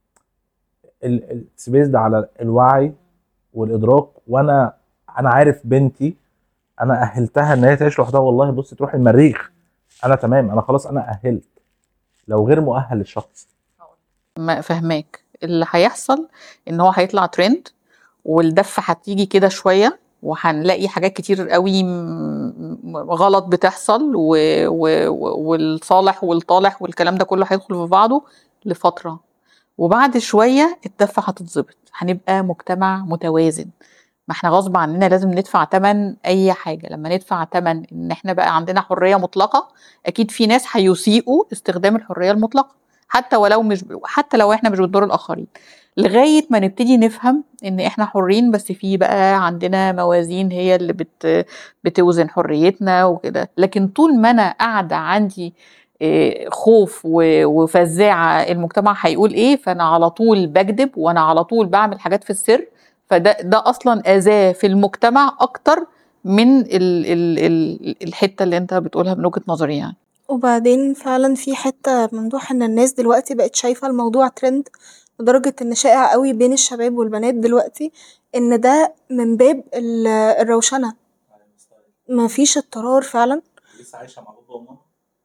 السبيس ده على الوعي والادراك، وانا عارف بنتي، انا اهلتها ان هي تعيش لوحدها، والله بص تروح المريخ، انا تمام، انا خلاص انا اهلت. لو غير مؤهل الشخص، ما فهماك اللي هيحصل ان هو هيطلع ترند، والدفة هتيجي كده شوية، وهنلاقي حاجات كتير قوي غلط بتحصل والصالح والطالح والكلام ده كله هيدخل في بعضه لفترة، وبعد شوية الدفة هتتظبط، هنبقى مجتمع متوازن. ما احنا غصب عننا لازم ندفع تمن اي حاجة. لما ندفع تمن ان احنا بقى عندنا حرية مطلقة، اكيد في ناس هيسيئوا استخدام الحرية المطلقة، حتى لو احنا مش بنضر الاخرين، لغاية ما نبتدي نفهم ان احنا حرين، بس في بقى عندنا موازين هي اللي بتوزن حريتنا وكده. لكن طول ما انا قاعدة عندي خوف وفزاعة المجتمع هيقول ايه، فانا على طول بكذب وانا على طول بعمل حاجات في السر، فده اصلا اذاه في المجتمع اكتر من الحتة اللي انت بتقولها من وجهة نظري يعني. وبعدين فعلا في حتة ممدوح ان الناس دلوقتي بقت شايفة الموضوع ترند لدرجة ان شائع قوي بين الشباب والبنات دلوقتي، ان ده من باب الروشنة، مفيش اضطرار فعلا. لسه عايشه مع بابا وماما.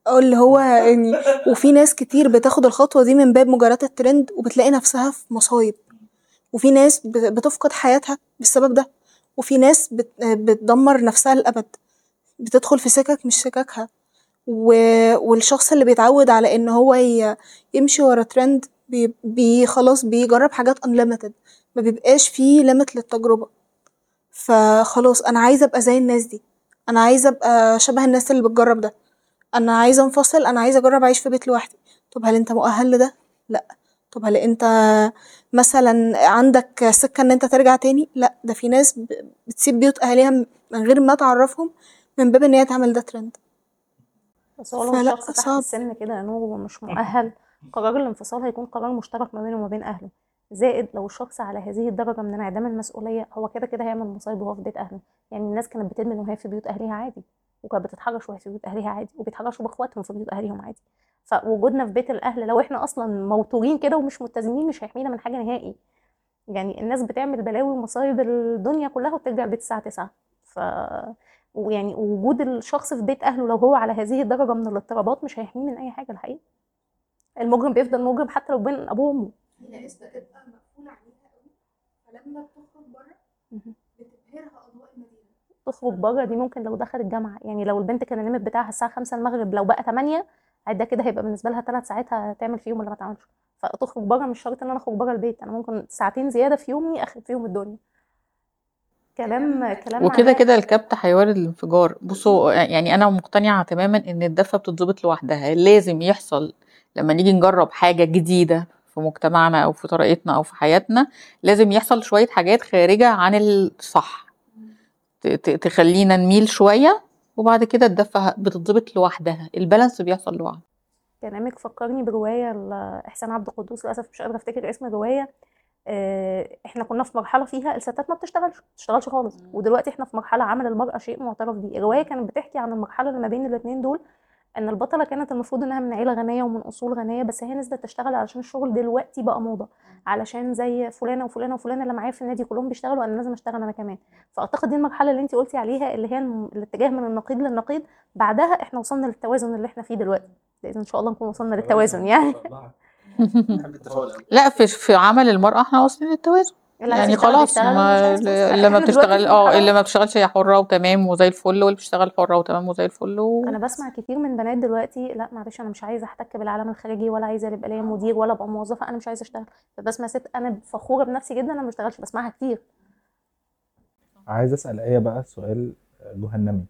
اللي هو يعني وفي ناس كتير بتاخد الخطوة دي من باب مجاراة الترند وبتلاقي نفسها في مصايب، وفي ناس بتفقد حياتها بالسبب ده، وفي ناس بتدمر نفسها للأبد، بتدخل في سكك مش سككها. والشخص اللي بيتعود على ان هو يمشي ورا ترند خلاص بيجرب حاجات unlimited، ما بيبقاش فيه limit للتجربة. فخلاص انا عايزة ابقى زي الناس دي، انا عايزة ابقى شبه الناس اللي بتجرب ده، انا عايزة انفصل، انا عايزة اجرب اعيش في بيت لوحدي. طب هل انت مؤهل لده؟ لا. طب هل انت مثلا عندك سكة ان انت ترجع تاني؟ لا. ده في ناس بتسيب بيوت اهاليها من غير ما تعرفهم من باب ان هي تعمل ده ترند. بس هو لو فلا الشخص تحت صعب. السن كده انه هو مش مؤهل، قرار الانفصال هيكون قرار مشترك ما بينه وما بين اهله. زائد لو الشخص على هذه الدرجه من انعدام المسؤوليه، هو كده كده هيعمل مصايب وهو في بيت اهله. يعني الناس كانت بتدمن وهي في بيوت اهلها عادي، وكانت بتتحرش وهي في بيوت اهلها عادي، وبيتحرشوا باخواتهم في بيوت اهلهم عادي. فوجودنا في بيت الاهل لو احنا اصلا موتورين كده ومش متزنين مش هيحمينا من حاجه نهائي. يعني الناس بتعمل بلاوي ومصايب الدنيا كلها وبترجع البيت الساعه 9. ف ويعني وجود الشخص في بيت اهله لو هو على هذه الدرجه من الاضطرابات مش هيحميه من اي حاجه الحقيقه. المجرم بيفضل مجرم حتى لو بين ابوه وامه. هي ناس بتبقى مقفولة عليها قوي، فلما بتخرج بره بتبهرها أضواء المدينة. تخرج بره دي ممكن لو دخلت جامعه، يعني لو البنت كان الليمت بتاعها الساعه 5 المغرب، لو بقى 8 ده كده هيبقى بالنسبه لها 3 ساعات هتعمل فيهم اللي ما تعملش. فتخرج بره مش شرط ان انا اخرج بره البيت، انا ممكن ساعتين زياده في يومي اخرب فيهم الدنيا. كلام وكده علاء. كده الكبت هيولد الانفجار. بصوا يعني انا مقتنعه تماما ان الدفه بتتظبط لوحدها. لازم يحصل لما نيجي نجرب حاجه جديده في مجتمعنا او في طريقتنا او في حياتنا، لازم يحصل شويه حاجات خارجه عن الصح تخلينا نميل شويه، وبعد كده الدفه بتتظبط لوحدها، البالانس بيحصل لوحده. كلامك فكرني بروايه لاحسان عبد القدوس، للاسف مش قادره افتكر اسم الروايه. احنا كنا في مرحله فيها الستات ما بتشتغلش خالص، ودلوقتي احنا في مرحله عمل المراه شيء معترف بيه. الروايه كانت بتحكي عن المرحله اللي ما بين الاثنين دول، ان البطله كانت المفروض انها من عيله غنيه ومن اصول غنيه، بس هي نزلت تشتغل علشان الشغل دلوقتي بقى موضه، علشان زي فلانه وفلانه وفلانه اللي معايا في النادي كلهم بيشتغلوا، انا لازم اشتغل انا كمان. فاعتقد دي المرحله اللي انت قلتي عليها، اللي هي الاتجاه من النقيض للنقيض. بعدها احنا وصلنا للتوازن اللي احنا فيه دلوقتي، باذن ان شاء الله نكون وصلنا للتوازن يعني. لا في عمل المرأة احنا واصلين للتوازن. يعني خلاص اللي ما بتشتغل اللي ما بتشتغلش هي حرة وتمام وزي الفل، واللي بتشتغل حرة وتمام وزي الفل انا بسمع كتير من بنات دلوقتي، لا معلش انا مش عايزه احتك بالعالم الخارجي، ولا عايزه يبقى ليا مدير ولا ابقى موظفه، انا مش عايزه اشتغل. فبسمع ست انا فخوره بنفسي جدا انا ما بشتغلش، بسمعها كتير. عايز اسال ايه بقى سؤال جهنمي.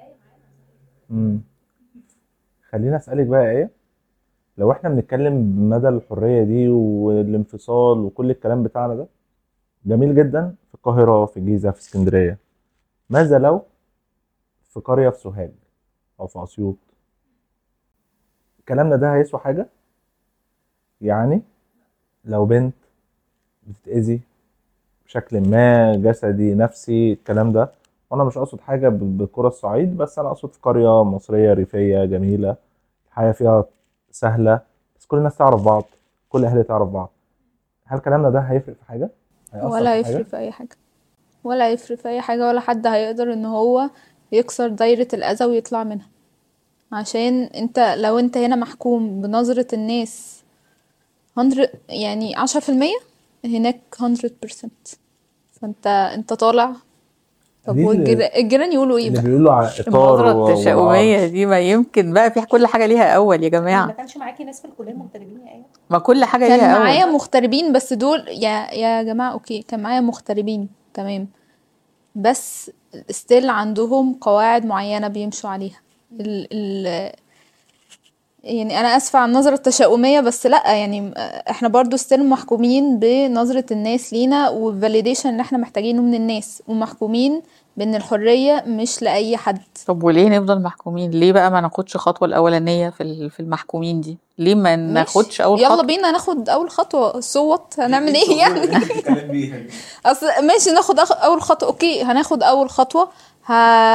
خلينا اسالك بقى ايه، لو احنا بنتكلم بمدى الحريه دي والانفصال وكل الكلام بتاعنا ده جميل جدا في القاهره، في الجيزه، في اسكندريه، ماذا لو في قريه في سوهاج او في اسيوط؟ كلامنا ده هيسوى حاجه؟ يعني لو بنت بتتأذي بشكل ما جسدي نفسي الكلام ده، وانا مش اقصد حاجه بقرى الصعيد، بس انا اقصد في قريه مصريه ريفيه جميله الحياه فيها سهله، بس كل الناس تعرف بعض، كل اهلها تعرف بعض، هل كلامنا ده هيفرق في حاجه؟ ولا يفرق في اي حاجه، ولا يفرق في اي حاجه، ولا حد هيقدر ان هو يكسر دايره الاذى ويطلع منها. عشان انت لو انت هنا محكوم بنظره الناس 100 يعني 10%، هناك 100%. فانت طالع. طب والجيران يقولوا ايه اللي بقى؟ بيقولوا على اطار النظرة التشاؤمية دي ما يمكن بقى في كل حاجة ليها اول يا جماعة. ما كانش معاكي ناس في الكليه مغتربين يا ايه؟ ما كل حاجة كان ليها اول. معايا مغتربين، بس دول يا جماعه اوكي كان معايا مغتربين تمام، بس ستيل عندهم قواعد معينه بيمشوا عليها. يعني انا اسفه عن النظره التشاؤميه، بس لا يعني احنا برضو ستيل محكومين بنظره الناس لينا والفاليديشن اللي احنا محتاجينه من الناس، ومحكومين بان الحريه مش لاي حد. طب وليه نفضل محكومين؟ ليه بقى ما ناخدش خطوه الاولانيه في المحكومين دي؟ ليه ما ناخدش اول خطوه؟ يلا بينا ناخد اول خطوه. صوت هنعمل ايه يعني؟ اصل ماشي ناخد اول خطوه، اوكي هناخد اول خطوه.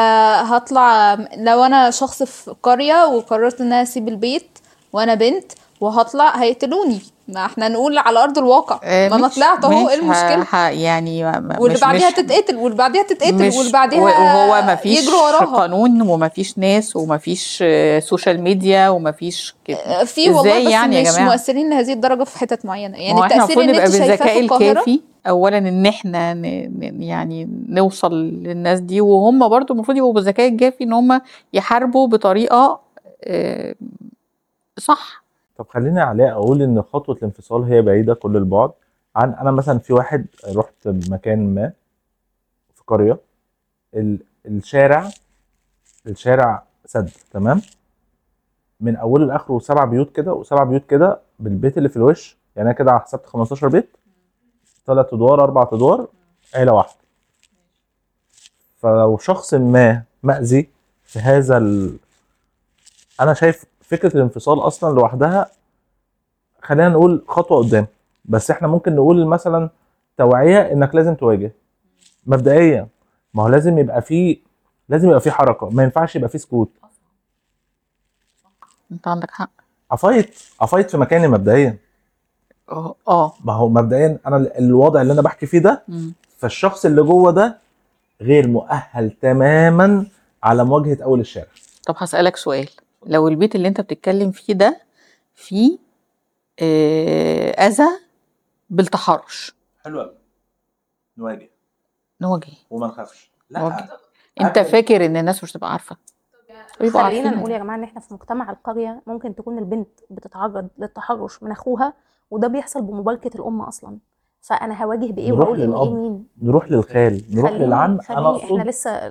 هطلع لو انا شخص في قريه وقررت ان انا اسيب البيت وانا بنت وهطلع هيقتلوني. ما احنا نقول على ارض الواقع، ما انا طلعت اهو، ايه المشكله؟ يعني واللي بعديها تتقتل واللي بعديها تتقتل واللي بعديها وهو ما فيش يجروا وراها. قانون وما فيش ناس وما فيش سوشيال ميديا وما فيش كده. في والله، بس يعني مش مؤثرين لهذه الدرجه في حتت معينه. يعني التأثير اللي انت شايفاه في القاهره الكافي اولا ان احنا يعني نوصل للناس دي، وهم برضو المفروض يبقوا بالذكاء الكافي ان هم يحاربوا بطريقه صح. طب خليني عليه اقول ان خطوه الانفصال هي بعيده كل البعد عن، انا مثلا في واحد رحت مكان ما في قريه، الشارع سد تمام، من اوله لاخره 7 بيوت كده و7 بيوت كده، بالبيت اللي في الوش يعني انا كده حسبت 15 بيت، 3 ادوار 4 ادوار، عيله واحده. فلو شخص ما مأذي في هذا انا شايف فكره الانفصال اصلا لوحدها خلينا نقول خطوه قدام، بس احنا ممكن نقول مثلا توعيه انك لازم تواجه مبدئيا. ما هو لازم يبقى فيه حركه، ما ينفعش يبقى فيه سكوت. انت عندك حق. افايت في مكاني مبدئيا. ما هو مبدئيا انا الوضع اللي انا بحكي فيه ده، فالشخص اللي جوه ده غير مؤهل تماما على مواجهه اول الشارع. طب هسألك سؤال، لو البيت اللي انت بتتكلم فيه ده فيه اذى بالتحرش، حلو قوي، نواجه وما نخافش. لا انت فاكر ان الناس مش تبقى عارفه؟ خلينا نقول يا جماعه ان احنا في مجتمع القريه ممكن تكون البنت بتتعرض للتحرش من اخوها، وده بيحصل بمبالغه الام اصلا. فانا هواجه بايه واقول ان ايه مين؟ نروح للخال، نروح للعم. انا احنا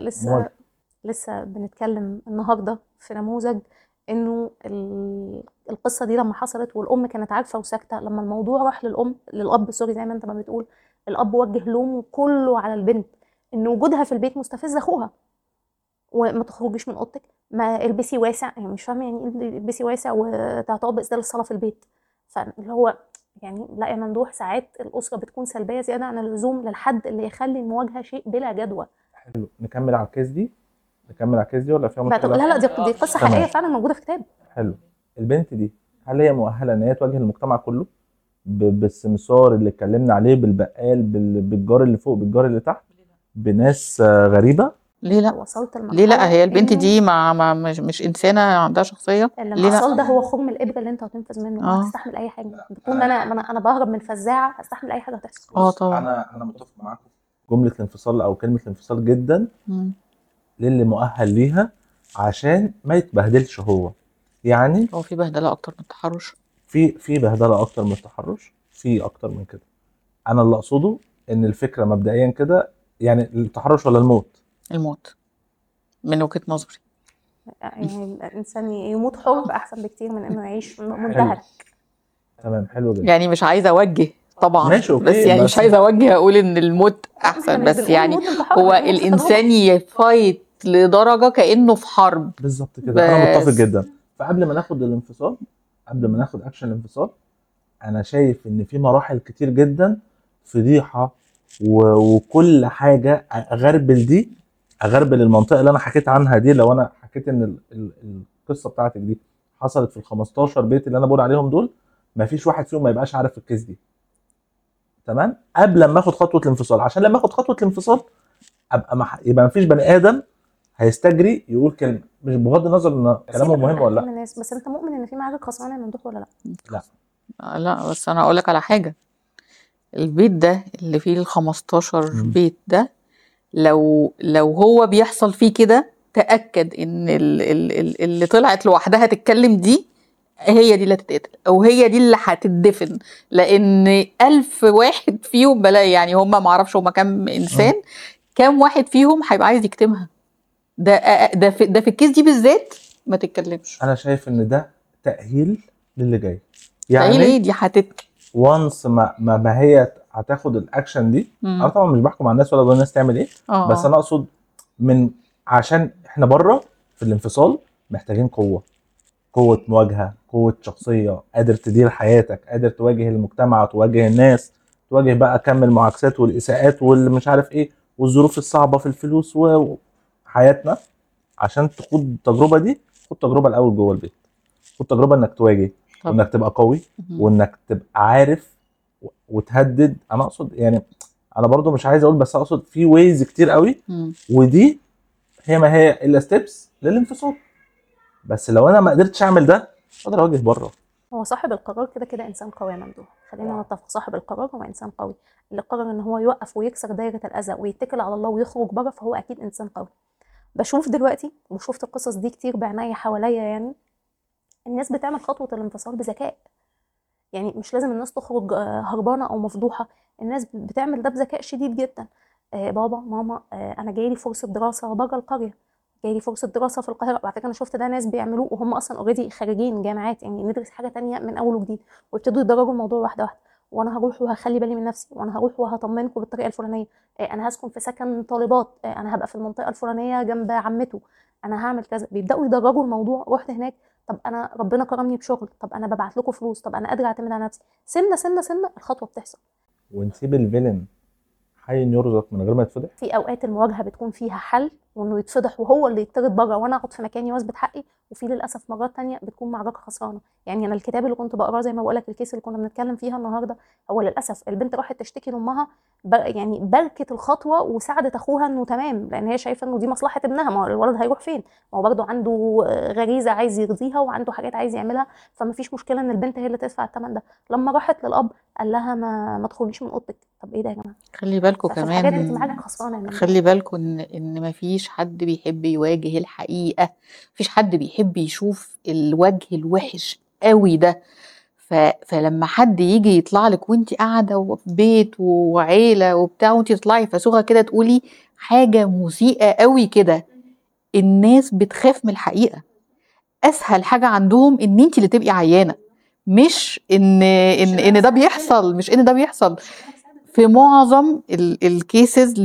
لسه بنتكلم النهارده في نموذج انه القصه دي لما حصلت والام كانت عارفه وساكته، لما الموضوع راح للاب سوري زي ما انت ما بتقول، الاب وجه لومه كله على البنت ان وجودها في البيت مستفز اخوها، وما تخرجيش من اوضتك، ما البسي واسع. يعني مش فاهمه يعني ايه البسي واسع وتعتبر اسدال الصلاه في البيت. فاللي هو يعني لا يا ممدوح، ساعات الاسره بتكون سلبيه زياده عن اللزوم للحد اللي يخلي المواجهه شيء بلا جدوى. حلو، نكمل على الكيس دي ولا فيها مشكله؟ لا دي قصه حقيقيه فعلا موجوده في كتاب. حلو. البنت دي هل هي مؤهله ان هي تواجه المجتمع كله بالسمسار اللي اتكلمنا عليه، بالبقال، بالجار اللي فوق، بالجار اللي تحت، بناس غريبه؟ ليه لا؟ وصلت ليه لا؟ هي البنت دي مش انسانه عندها شخصيه. الانفصال ده هو خرم الابره اللي انت هتنفذ منه. هتستحمل اي حاجه. بتقول انا بهرب من فزاعه، هستحمل اي حاجه هتحصل. طبعا انا متفق معاكم جمله الانفصال او كلمه الانفصال جدا للي مؤهل ليها عشان ما يتبهدلش هو. يعني هو في بهدله اكتر من التحرش؟ في بهدله اكتر من التحرش، في اكتر من كده. انا اللي اقصده ان الفكره مبدئيا كده، يعني التحرش ولا الموت من وجهه نظري. يعني الانسان يموت حر احسن بكتير من انه يعيش منتهك. تمام، حلو جدا. يعني مش عايزه اوجه طبعا، ماشي أوكي، بس يعني مش عايزه اوجه اقول ان الموت احسن، بس يعني هو الانسان يفايت لدرجه كانه في حرب. بالظبط كده، انا متفق جدا. فقبل ما ناخد الانفصال، قبل ما ناخد اكشن الانفصال، انا شايف ان في مراحل كتير جدا، فضيحه وكل حاجه اغربل المنطقه اللي انا حكيت عنها دي. لو انا حكيت ان القصه بتاعتك دي حصلت في ال 15 بيت اللي انا بقول عليهم دول، ما فيش واحد فيهم ما يبقاش عارف الكيس دي تمام قبل ما اخد خطوه الانفصال، عشان لما اخد خطوه الانفصال يبقى ما فيش بني ادم هيستجري يقول كلمه، مش بغض النظر ان كلامه مهم ولا لا. بس انت مؤمن ان في معاك خسرانه يا ممدوح ولا لا؟ لا بس انا اقول لك على حاجه. البيت ده اللي فيه ال 15 بيت ده، لو هو بيحصل فيه كده، تاكد ان اللي طلعت لوحدها تتكلم دي هي دي اللي هتتقتل، او هي دي اللي هتدفن، لان 1000 واحد فيهم بلاقي يعني هم ما اعرفش هم كام انسان، كام واحد فيهم هيبقى عايز يكتمها. ده في الكيس دي بالذات ما تتكلمش. انا شايف ان ده تاهيل للي جاي. يعني تاهيل ايه؟ دي وانس ما هي هتاخد الاكشن دي. انا طبعا مش بحكم على الناس ولا بقول الناس تعمل ايه، بس انا اقصد عشان احنا بره في الانفصال محتاجين قوه مواجهه، قوه شخصيه، قادر تدير حياتك، قادر تواجه المجتمع، تواجه الناس، تواجه بقى كم المعاكسات والاساءات واللي مش عارف ايه والظروف الصعبه في الفلوس وحياتنا. عشان تخوض التجربه دي، خد تجربه الاول جوه البيت، خد تجربه انك تواجه، طب. وانك تبقى قوي وانك تبقى عارف وتهدد. انا اقصد يعني انا برضو مش عايز اقول، بس اقصد في ويز كتير قوي، ودي هي ما هي الا ستيبس للانفصال. بس لو انا ما قدرتش اعمل ده اقدر اواجه بره. هو صاحب القرار كده كده انسان قوي يا ممدوح، خلينا نتفق، صاحب القرار هو انسان قوي، اللي قرر ان هو يوقف ويكسر دايره الاذى ويتكل على الله ويخرج بره، فهو اكيد انسان قوي. بشوف دلوقتي وشفت القصص دي كتير بعناية حواليا، يعني الناس بتعمل خطوه الانفصال بذكاء، يعني مش لازم الناس تخرج هربانه او مفضوحه، الناس بتعمل ده بذكاء شديد جدا. بابا ماما، انا جايلي فرصه دراسه بره القريه، جايلي فرصه دراسه في القاهره. وعلى فكره انا شفت ده ناس بيعملوه وهم اصلا اوريدي خارجين جامعات، يعني ندرس حاجه تانية من اول وجديد، ويبتدوا يدرجوا الموضوع واحده واحده. وانا هروح وهخلي بالي من نفسي، وانا هروح وهطمنكم بالطريقه الفلانيه، انا هسكن في سكن طالبات، انا هبقى في المنطقه الفلانيه جنب عمته، انا هعمل كذا. بيبداوا يدرجوا الموضوع. رحت هناك، طب انا ربنا كرمني بشغل، طب انا ببعت لكم فلوس، طب انا قادره اعتمد على نفسي، سنه سنه سنه الخطوه بتحصل. ونسيب الفيلن حي يرزق من غير ما يتفضح. في اوقات المواجهه بتكون فيها حل، وانه يتفضح وهو اللي يطرد بره وانا اقعد في مكاني واثبت حقي، وفي للاسف مرات تانية بتكون معركه خسرانه. يعني انا الكتاب اللي كنت بقراه زي ما بقول لك، الكيس اللي كنا بنتكلم فيها النهارده، هو للاسف البنت راحت تشتكي لامها، يعني بركت الخطوه وساعدت اخوها انه تمام، لان هي شايفه انه دي مصلحه ابنها، ما هو الولد هيروح فين؟ ما هو برضه عنده غريزه عايز يرضيها وعنده حاجات عايز يعملها، فما فيش مشكله ان البنت هي اللي تدفع الثمن ده. لما راحت للاب قال لها ما تدخليش من اوضتك. طب ايه ده يا جماعه؟ خلي بالكم ففي الحاجات دي انت كمان، معاك خسرانه. خلي بالكم ان مفيش حد بيحب يواجه الحقيقه، مفيش حد بيحب يشوف الوجه الوحش قوي ده. فلما حد يجي يطلع لك وانت قاعده وفي بيت وعيله وبتاع، وانت تطلعي فسوغه كده تقولي حاجه مسيئه قوي كده، الناس بتخاف من الحقيقه. اسهل حاجه عندهم ان انت اللي تبقي عيانه، مش ان ده بيحصل، مش ان ده بيحصل في معظم الكيسز.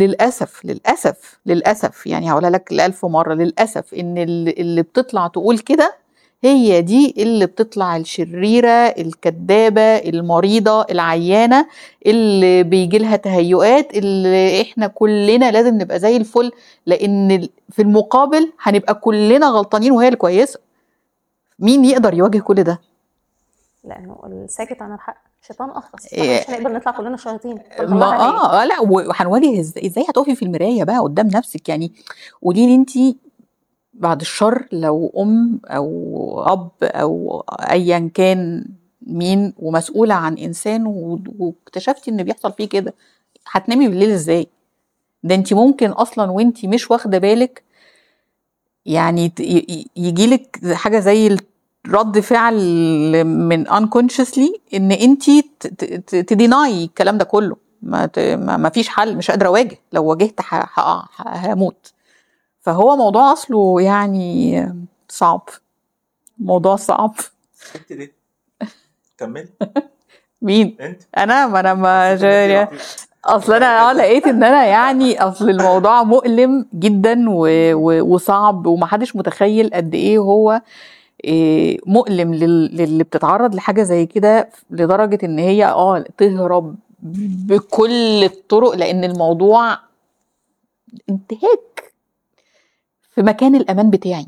للاسف يعني هقولها لك الالف مره، للاسف ان اللي بتطلع تقول كده هي دي اللي بتطلع الشريره الكذابه المريضه العيانه اللي بيجي لها تهيؤات، اللي احنا كلنا لازم نبقى زي الفل، لان في المقابل هنبقى كلنا غلطانين وهي الكويسه. مين يقدر يواجه كل ده؟ لانه الساكت عن الحق شيطان اخرس، فاحنا مش هنقدر نطلع كلنا شياطين. لا، وهنواجه ازاي هتقفي في المرايه بقى قدام نفسك؟ يعني قولي لي انت بعد الشر، لو ام او اب او ايا كان مين ومسؤوله عن انسان واكتشفتي ان بيحصل فيه كده، هتنامي بالليل ازاي؟ ده انت ممكن اصلا وانت مش واخده بالك يعني يجيلك حاجه زي رد فعل من unconsciously ان انتي تديناي الكلام ده كله. ما فيش حل، مش قادره اواجه، لو واجهت هموت. فهو موضوع اصله يعني صعب، موضوع صعب. انت ليه كمل؟ مين انت؟ انا ما اصل انا لقيت ان انا يعني اصل الموضوع مؤلم جدا وصعب، ومحدش متخيل قد ايه هو مؤلم للي بتتعرض لحاجة زي كده، لدرجة ان هي تهرب بكل الطرق، لان الموضوع انتهاك في مكان الامان بتاعي.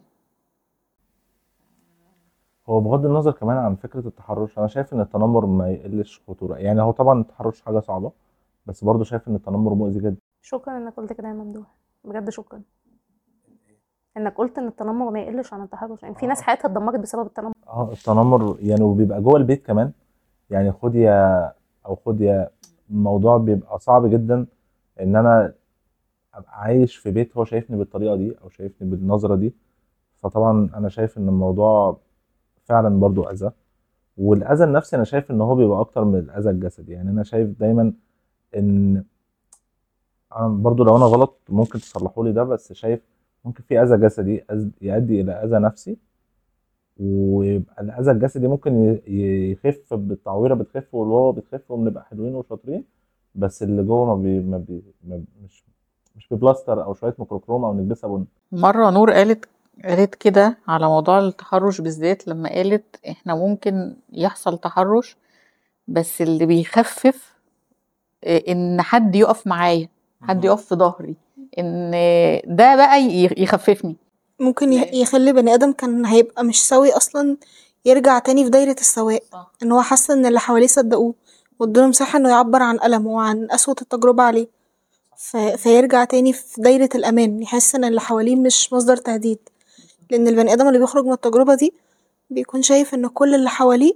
هو بغض النظر كمان عن فكرة التحرش، انا شايف ان التنمر ما يقلش خطورة. يعني هو طبعا التحرش حاجة صعبة، بس برضه شايف ان التنمر مؤذي جدا. شكرا انك قلت كده يا ممدوح، بجد شكرا انك قلت ان التنمر ما يقلش عن التحرش. يعني في ناس حياتها اتدمرت بسبب التنمر. التنمر يعني وبيبقى جوه البيت كمان، يعني خد يا الموضوع بيبقى صعب جدا ان انا ابقى عايش في بيت هو شايفني بالطريقة دي او شايفني بالنظرة دي. فطبعا انا شايف ان الموضوع فعلا برضو اذى، والاذى النفسي انا شايف ان هو بيبقى اكتر من الاذى الجسدي. يعني انا شايف دايما ان انا برضو لو انا غلط ممكن تصلحوا لي ده، بس شايف ممكن في اذى جسدي يؤدي الى اذى نفسي، ويبقى الاذى الجسدي ممكن يخف بالتعويره، بتخف والواو بتخف وبنبقى حلوين وشاطرين، بس اللي جوه ما بي مش ببلاستر او شويه ميكروكروم او نلبسها بن. مره نور قالت كده على موضوع التحرش بالذات، لما قالت احنا ممكن يحصل تحرش بس اللي بيخفف ان حد يقف معايا، حد يقف في ظهري، ان ده بقى يخففني. ممكن يخلي بني ادم كان هيبقى مش سوي اصلا يرجع تاني في دايرة السواء، صح. ان هو حاسس ان اللي حواليه صدقوه وادوله مساحة انه يعبر عن ألمه وعن قسوة التجربة عليه، فيرجع تاني في دايرة الأمان، يحس ان اللي حواليه مش مصدر تهديد. لأن البني آدم اللي بيخرج من التجربة دي بيكون شايف ان كل اللي حواليه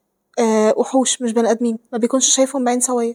وحوش مش بني آدمين، ما بيكونش شايفهم بعين سوية،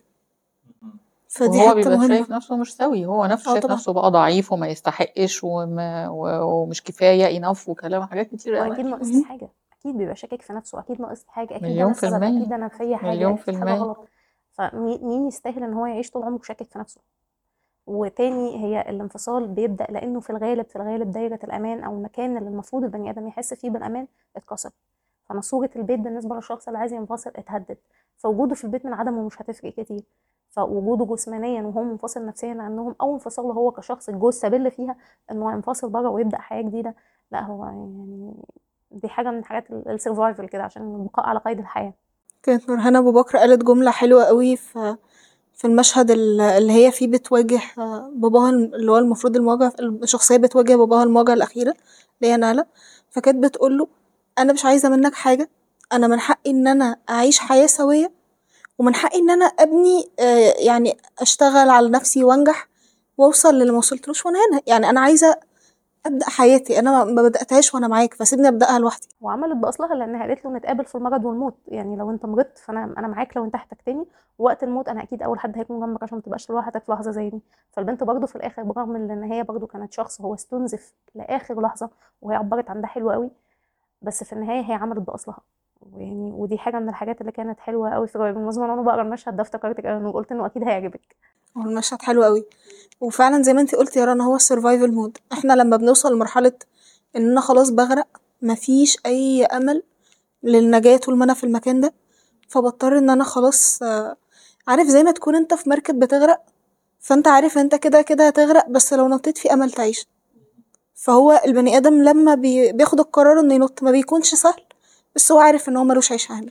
فدي وهو حتة بيبقى مهمة. شايف نفسه مش سوي، هو نفسه شايف طبعا. نفسه بقى ضعيف وما يستحقش ومش كفاية انف وكلام حاجات كتير قوي. واكيد ناقصني حاجه، اكيد بيبقى شاكك في نفسه، اكيد ناقصني حاجه، اكيد مليون انا في السبب، المية. اكيد انا فيا حاجه، مليون في اكيد في حاجه المية. غلط. فمين يستاهل ان هو يعيش طول عمره شاكك في نفسه؟ وتاني هي الانفصال بيبدا لانه في الغالب دايره الامان او المكان اللي المفروض البني ادم يحس فيه بالامان اتكسر. فانا صوره البيت بالنسبه للشخص اللي عايز ينفصل اتهدد، فوجوده في البيت من عدمه مش هتفرق كتير، فوجوده جسمانيا وهو منفصل نفسيا عنهم او انفصاله هو كشخص الجوز سابيل فيها انه ينفصل بره ويبدا حياه جديده، لا هو يعني دي حاجه من حاجات السرفايفل كده عشان البقاء على قيد الحياه. كانت نورهان أبو بكر قالت جملة حلوة قوي في المشهد اللي هي فيه بتواجه باباها، اللي هو المفروض المواجهة، الشخصية بتواجه باباها المواجهة الأخيرة اللي هي نالا، فكانت بتقوله أنا مش عايزة منك حاجة، أنا من حقي إن أنا أعيش حياة سوية، ومن حقي إن أنا أبني يعني أشتغل على نفسي وأنجح وأوصل للي موصلتلوش وأنا هنا، يعني أنا عايزة أبدأ حياتي، أنا ما بدأتهاش وأنا معاك، فسيبني أبدأها لوحدي. وعملت باصلها لانها قالت له نتقابل في المرض والموت، يعني لو انت مرضت فانا معاك، لو انت احتجتني وقت الموت انا اكيد اول حد هيكون جنبك عشان ما تبقاش لوحدك في لحظه زي دي. فالبنت برضه في الاخر برغم ان هي برضه كانت شخص هو استنزف لاخر لحظه وهي عبرت عن ده حلو قوي، بس في النهايه هي عملت باصلها، ويعني ودي حاجه من الحاجات اللي كانت حلوه قوي في روايه. بالمناسبه وانا بقرا المشهد ده افتكرتك قوي وقلت انه اكيد هيعجبك. هو المشهد حلو قوي، وفعلا زي ما انتي قلتي يا رنا هو السرفايفل مود. احنا لما بنوصل لمرحلة ان انا خلاص بغرق، مفيش اي امل للنجاة طول ما انا في المكان ده، فبضطر ان انا خلاص عارف زي ما تكون انت في مركب بتغرق، فانت عارف انت كده كده هتغرق، بس لو نطيت في امل تعيش. فهو البني ادم لما بياخد القرار انه ينط ما بيكونش سهل، بس هو عارف ان هو ملوش عيش هنا.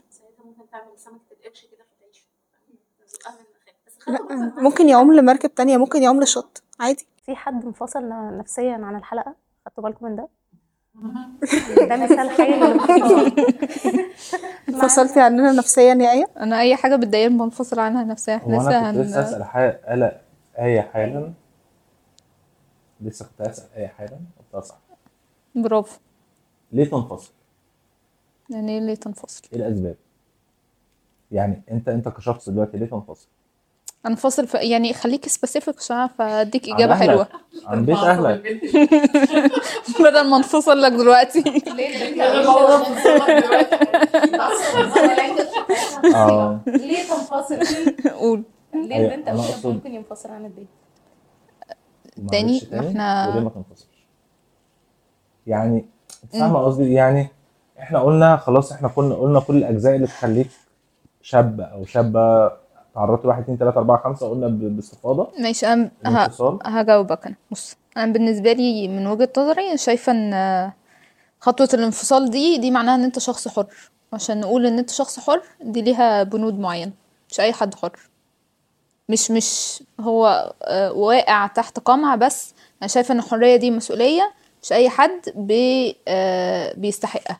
لا ممكن يعوم لمركب تانية، ممكن يعوم لشط عادي. في حد انفصل نفسيا عن الحلقه؟ خدتوا بالكم من ده؟ ده مثال حي للانفصال. انفصلتي عننا نفسيا يا ايه؟ انا اي حاجه بتضايقني بنفصل عنها نفسيا. هو انا كنت لسه اسال آية حالا، لسه كنت اسال آية حالا، قلتها صح. برافو. ليه تنفصل؟ يعني ايه ليه تنفصل؟ ايه الاسباب؟ يعني انت كشخص دلوقتي ليه تنفصل؟ انفصل يعني خليك سبيسيفيك عشان اعرف اديك اجابه حلوه. عن بيت اهلك. بدل ما انفصل لك دلوقتي. ليه تنفصل؟ قول. ليه البنت او الشاب ممكن ينفصل عن البيت؟ تاني احنا وليه ما تنفصلش؟ يعني فاهمه قصدي؟ يعني احنا قلنا خلاص، احنا قلنا كل الاجزاء اللي تخليك شاب او شابه تعرضت 1 2 3 4 5 قلنا باستفاضه. ماشي. انا هجاوبك. انا بص، انا بالنسبه لي من وجهه نظري شايفه ان خطوه الانفصال دي معناها ان انت شخص حر. عشان نقول ان انت شخص حر دي ليها بنود معينه، مش اي حد حر، مش هو واقع تحت قمع. بس انا شايفه ان الحريه دي مسؤوليه، مش اي حد بيستحقها.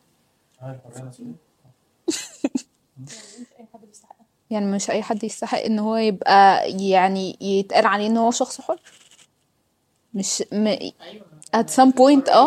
يعني مش اي حد يستحق ان هو يبقى يعني يتقال عليه ان هو شخص حر. مش at some point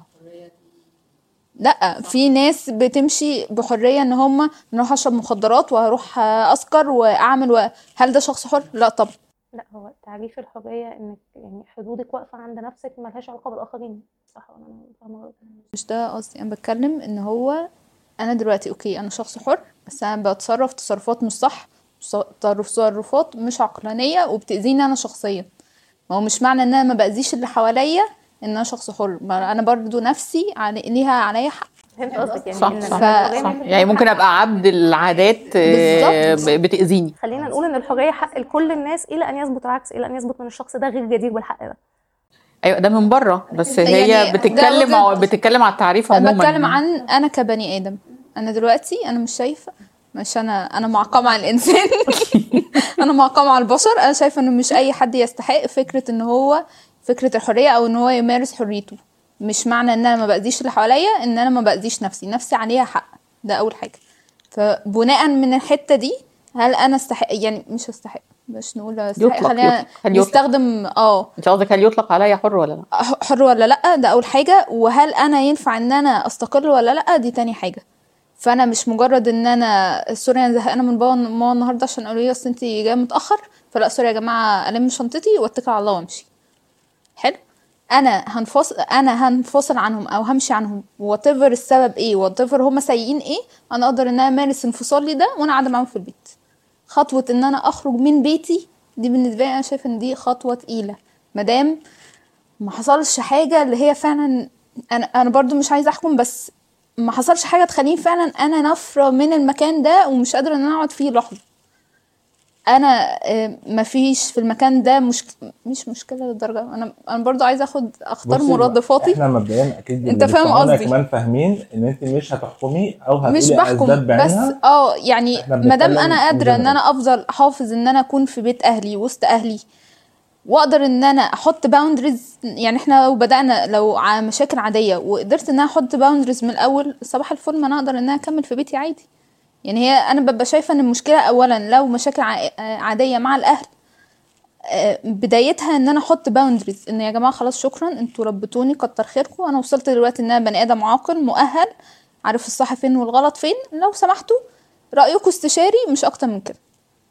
لا، في ناس بتمشي بحرية ان هم نروح اشرب مخدرات وهروح اسكر واعمل هل ده شخص حر؟ لا طبعا. لا، هو تعريف الحرية انك يعني حدودك واقفة عند نفسك ملهاش علاقة بالاخرين، صح ولا انا فاهمة؟ مش ده قصدي، انا بتكلم ان هو انا دلوقتي اوكي انا شخص حر، بس انا بتصرف تصرفات مش صح، تصرفات مش عقلانية وبتأذيني انا شخصيا. ما هو مش معنى ان انا ما بأذيش اللي حواليا ان انا شخص حر، ما انا برضو نفسي ليها عليا حق. فهمت قصدك يعني. صح صح, صح. يعني ممكن ابقى عبد العادات بتأذيني. خلينا نقول ان الحرية حق لكل الناس الى ان يثبت العكس، الى ان يثبت ان الشخص ده غير جدير بالحق ده. ايوه ده من بره، بس هي يعني بتتكلم على التعريف عموما. بتكلم عن انا كبني ادم. انا دلوقتي انا مش شايفه، مش انا معقمه على الانسان. انا معقمه على البشر. انا شايفه انه مش اي حد يستحق فكره الحريه او ان هو يمارس حريته. مش معنى ان انا ما باذيش اللي حواليا ان انا ما باذيش نفسي عليها حق. ده اول حاجه. فبناء من الحته دي هل انا استحق، يعني مش استحق، مش نقول استحق، خلينا نستخدم انت قصدك هل يطلق عليا حر ولا لا؟ حر ولا لا، ده اول حاجه. وهل انا ينفع ان انا استقر ولا لا، دي تاني حاجه. فانا مش مجرد ان انا سوري انا زهقانه من بابا ماما النهارده عشان قالوا لي اصل انت جايه متاخر، فلا سوري يا جماعه الم شنطتي واتكل على الله وامشي. حلو، انا هنفصل عنهم او همشي عنهم whatever السبب ايه، whatever هما سيئين ايه، انا اقدر ان انا امارس انفصالي ده وانا قاعده معاهم في البيت. خطوه ان انا اخرج من بيتي دي بالنسبه لي انا شايفه ان دي خطوه تقيله، مادام ما حصلش حاجه اللي هي فعلا انا برضو مش عايزه احكم، بس ما حصلش حاجه تخليني فعلا انا نفره من المكان ده ومش قادره ان انا اقعد فيه لحظه. انا ما فيش في المكان ده مش مشكله للدرجه. انا برضو عايزه اختار مرادفاتي. احنا مبدئيا اكيد انت فاهم قصدي، كمان فاهمين ان انت مش هتحكمي او مش هتقولي بحكم اسباب بعينها، بس يعني مادام انا قادره ان انا افضل احافظ ان انا اكون في بيت اهلي وسط اهلي، واقدر ان انا احط باوندريز. يعني احنا لو بدأنا لو على مشاكل عاديه وقدرت ان انا احط باوندريز من الاول، صباح الفل ما انا اقدر ان انا اكمل في بيتي عادي. يعني هي انا ببقى شايفه ان المشكله اولا لو مشاكل عاديه مع الاهل، بدايتها ان انا احط باوندريز ان يا جماعه خلاص شكرا انتوا ربتوني كتر خيركم، انا وصلت دلوقتي ان انا بني ادم عاقل مؤهل عارف الصح فين والغلط فين، لو سمحتوا رايكم استشاري مش اكتر من كده.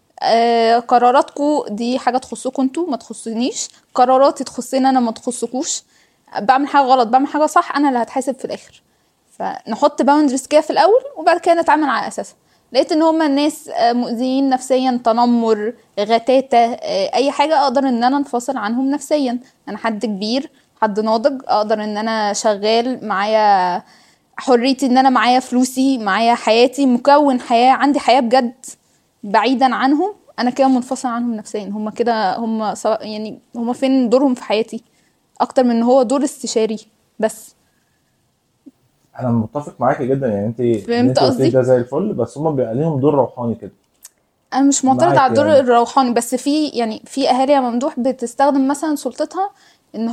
قراراتكم دي حاجه تخصكم انتوا ما تخصنيش، قراراتي تخصني انا ما تخصكوش. بعمل حاجه غلط بعمل حاجه صح انا اللي هتحاسب في الاخر. فنحط باوندريز كده في الاول وبعد كده نتعامل على اساسها. لقيت ان هما الناس مؤذيين نفسيا، تنمر، غتاتة، اي حاجه اقدر ان انا انفصل عنهم نفسيا. انا حد كبير حد ناضج اقدر ان انا شغال معايا حريتي، ان انا معايا فلوسي معايا حياتي مكون حياه عندي حياه بجد بعيدا عنهم. انا كده منفصل عنهم نفسيا. هما كده هما يعني هما فين دورهم في حياتي اكتر من ان هو دور استشاري بس. انا متفق معاكي جدا، يعني فهمت قصدي ده زي الفل، بس هم بيبقى ليهم دور روحاني كده. انا مش معترض على الدور الروحاني، بس في يعني في اهالي يا ممدوح بتستخدم مثلا سلطتها ان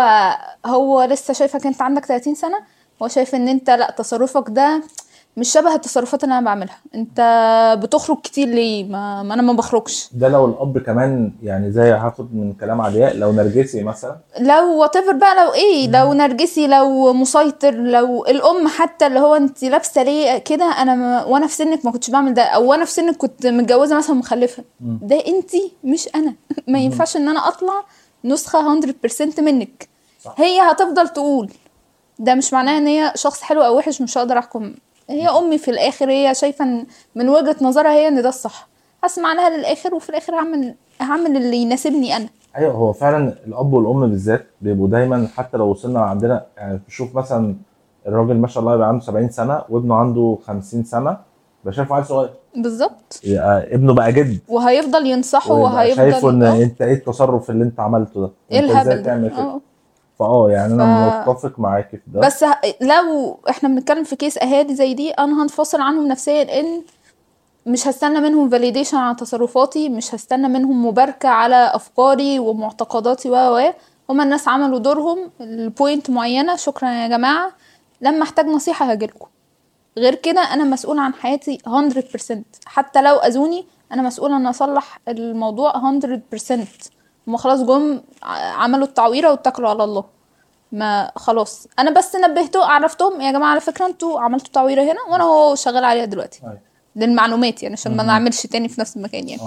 هو لسه شايفك انت عندك 30 سنه، هو شايف ان انت لا تصرفك ده مش شبه التصرفات اللي انا بعملها، انت بتخرج كتير ليه؟ ما انا ما بخرجش. ده لو الاب كمان يعني زي هاخد من كلام علياء لو نرجسي مثلا، لو whatever بقى، لو ايه، لو نرجسي، لو مسيطر، لو الام حتى اللي هو انت لابسه ليه كده، انا وانا في سنك ما كنتش بعمل ده، او وانا في سنك كنت متجوزه مثلا مخلفه، ده انت مش انا. ما ينفعش ان انا اطلع نسخه 100% منك. صح. هي هتفضل تقول، ده مش معناه ان هي شخص حلو او وحش، مش هقدر احكم. هي امي في الاخر هي شايفه من وجهه نظرها هي ان ده الصح، هسمع لها للاخر وفي الاخر هعمل اللي يناسبني انا. ايوه هو فعلا الاب والام بالذات بيبقوا دايما، حتى لو وصلنا عندنا يعني بشوف مثلا الراجل ما شاء الله يبقى عنده 70 سنه وابنه عنده 50 سنه بقى شايفه عيل صغير بالظبط، ابنه بقى جد وهيفضل ينصحه وهيفضل شايفه ان انت ايه التصرف اللي انت عملته ده، ايه انت ازاي تعمل كده. يعني انا متفق معاكي في ده. بس لو احنا بنتكلم في كيس اهالي زي دي، انا هنفصل عنهم نفسيا، لان مش هستنى منهم فاليديشن على تصرفاتي، مش هستنى منهم مباركة على افكاري ومعتقداتي هما الناس عملوا دورهم البوينت معينة، شكرا يا جماعة، لما احتاج نصيحة هجيلكم. غير كده انا مسؤول عن حياتي 100%، حتى لو اذوني انا مسؤولة ان اصلح الموضوع 100%. هما خلاص جم عملوا التعويرة واتكلوا على الله، ما خلاص انا بس نبهته عرفتهم يا جماعة على فكرة انتوا عملتوا تعويرة هنا وانا هو شغال عليها دلوقتي. للمعلومات يعني عشان ما نعملش تاني في نفس المكان يعني.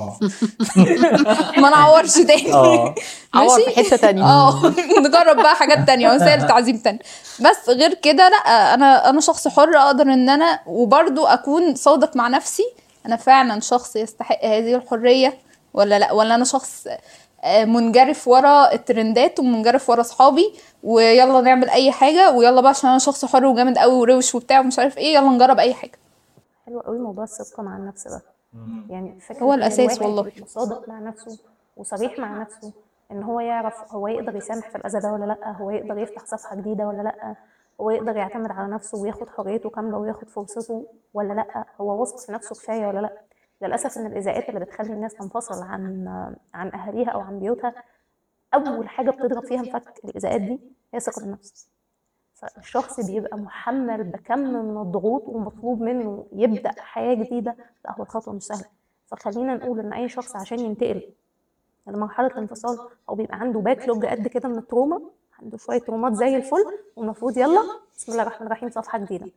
ما نعورش تاني. عور في حته تانية. نجرب بقى حاجات تانية وسائل تعذيب تانية. بس غير كده لا، انا شخص حر اقدر ان انا وبرضو اكون صادق مع نفسي، انا فعلا شخص يستحق هذه الحرية ولا لا، ولا انا شخص منجرف ورا الترندات ومنجرف ورا اصحابي ويلا نعمل اي حاجة ويلا بقى عشان انا شخص حر وجامد قوي وروش وبتاع ومش عارف ايه، يلا نجرب اي حاجة. حلو قوي موضوع الصدق مع النفس ده. يعني فكرة هو الاساس والله، صادق مع نفسه وصريح مع نفسه، ان هو يعرف هو يقدر يسامح في الاذى ده ولا لا، هو يقدر يفتح صفحه جديده ولا لا، هو يقدر يعتمد على نفسه وياخد حريته كامله وياخد فرصته ولا لا، هو واثق في نفسه كفايه ولا لا. للاسف ان الايذاءات اللي بتخلي الناس تنفصل عن اهاليها او عن بيوتها، اول حاجه بتضرب فيها مفك الايذاءات دي هي ثقه النفس. فالشخص بيبقى محمل بكم من الضغوط ومطلوب منه يبدأ حياة جديدة. لا، هو الخطوة مش سهلة. فخلينا نقول ان اي شخص عشان ينتقل لمرحلة الانفصال او بيبقى عنده باك لوج قد كده من التروما، عنده شوية ترومات زي الفل، والمفروض يلا بسم الله الرحمن الرحيم صفحة جديدة.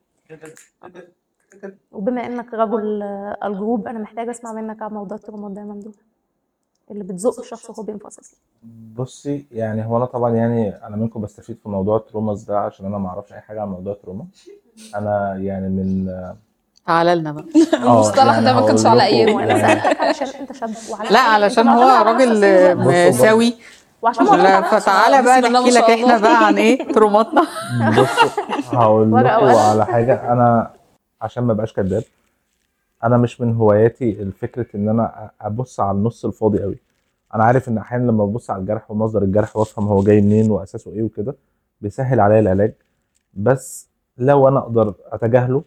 وبما انك رجل الجروب، انا محتاجة اسمع منك عن موضوع الترومات ده يا ممدوح، اللي بتزق الشخص وهو بينفصل. بصي يعني هو انا طبعا يعني انا منكم بستفيد في موضوع التروماس ده عشان انا ما اعرفش اي حاجه عن موضوع التروما. انا يعني من تعالى لنا بقى. المصطلح ده ما كانش على ايامي. وانا سألتك علشان انت شاب وعلى لا، علشان هو راجل سوي، وعشان لا فتعالى بقى بسم الله نحكي ما لك شاء احنا الله. بقى عن ايه تروماتنا. بصوا هقول ورقة لكم وقلم. على حاجه. انا عشان ما بقاش كداب، انا مش من هواياتي الفكره ان انا ابص على النص الفاضي قوي. انا عارف ان احيانا لما ببص على الجرح ومصدر الجرح وافهم هو جاي منين واساسه ايه وكده بيسهل عليا العلاج. بس لو انا اقدر اتجاهله،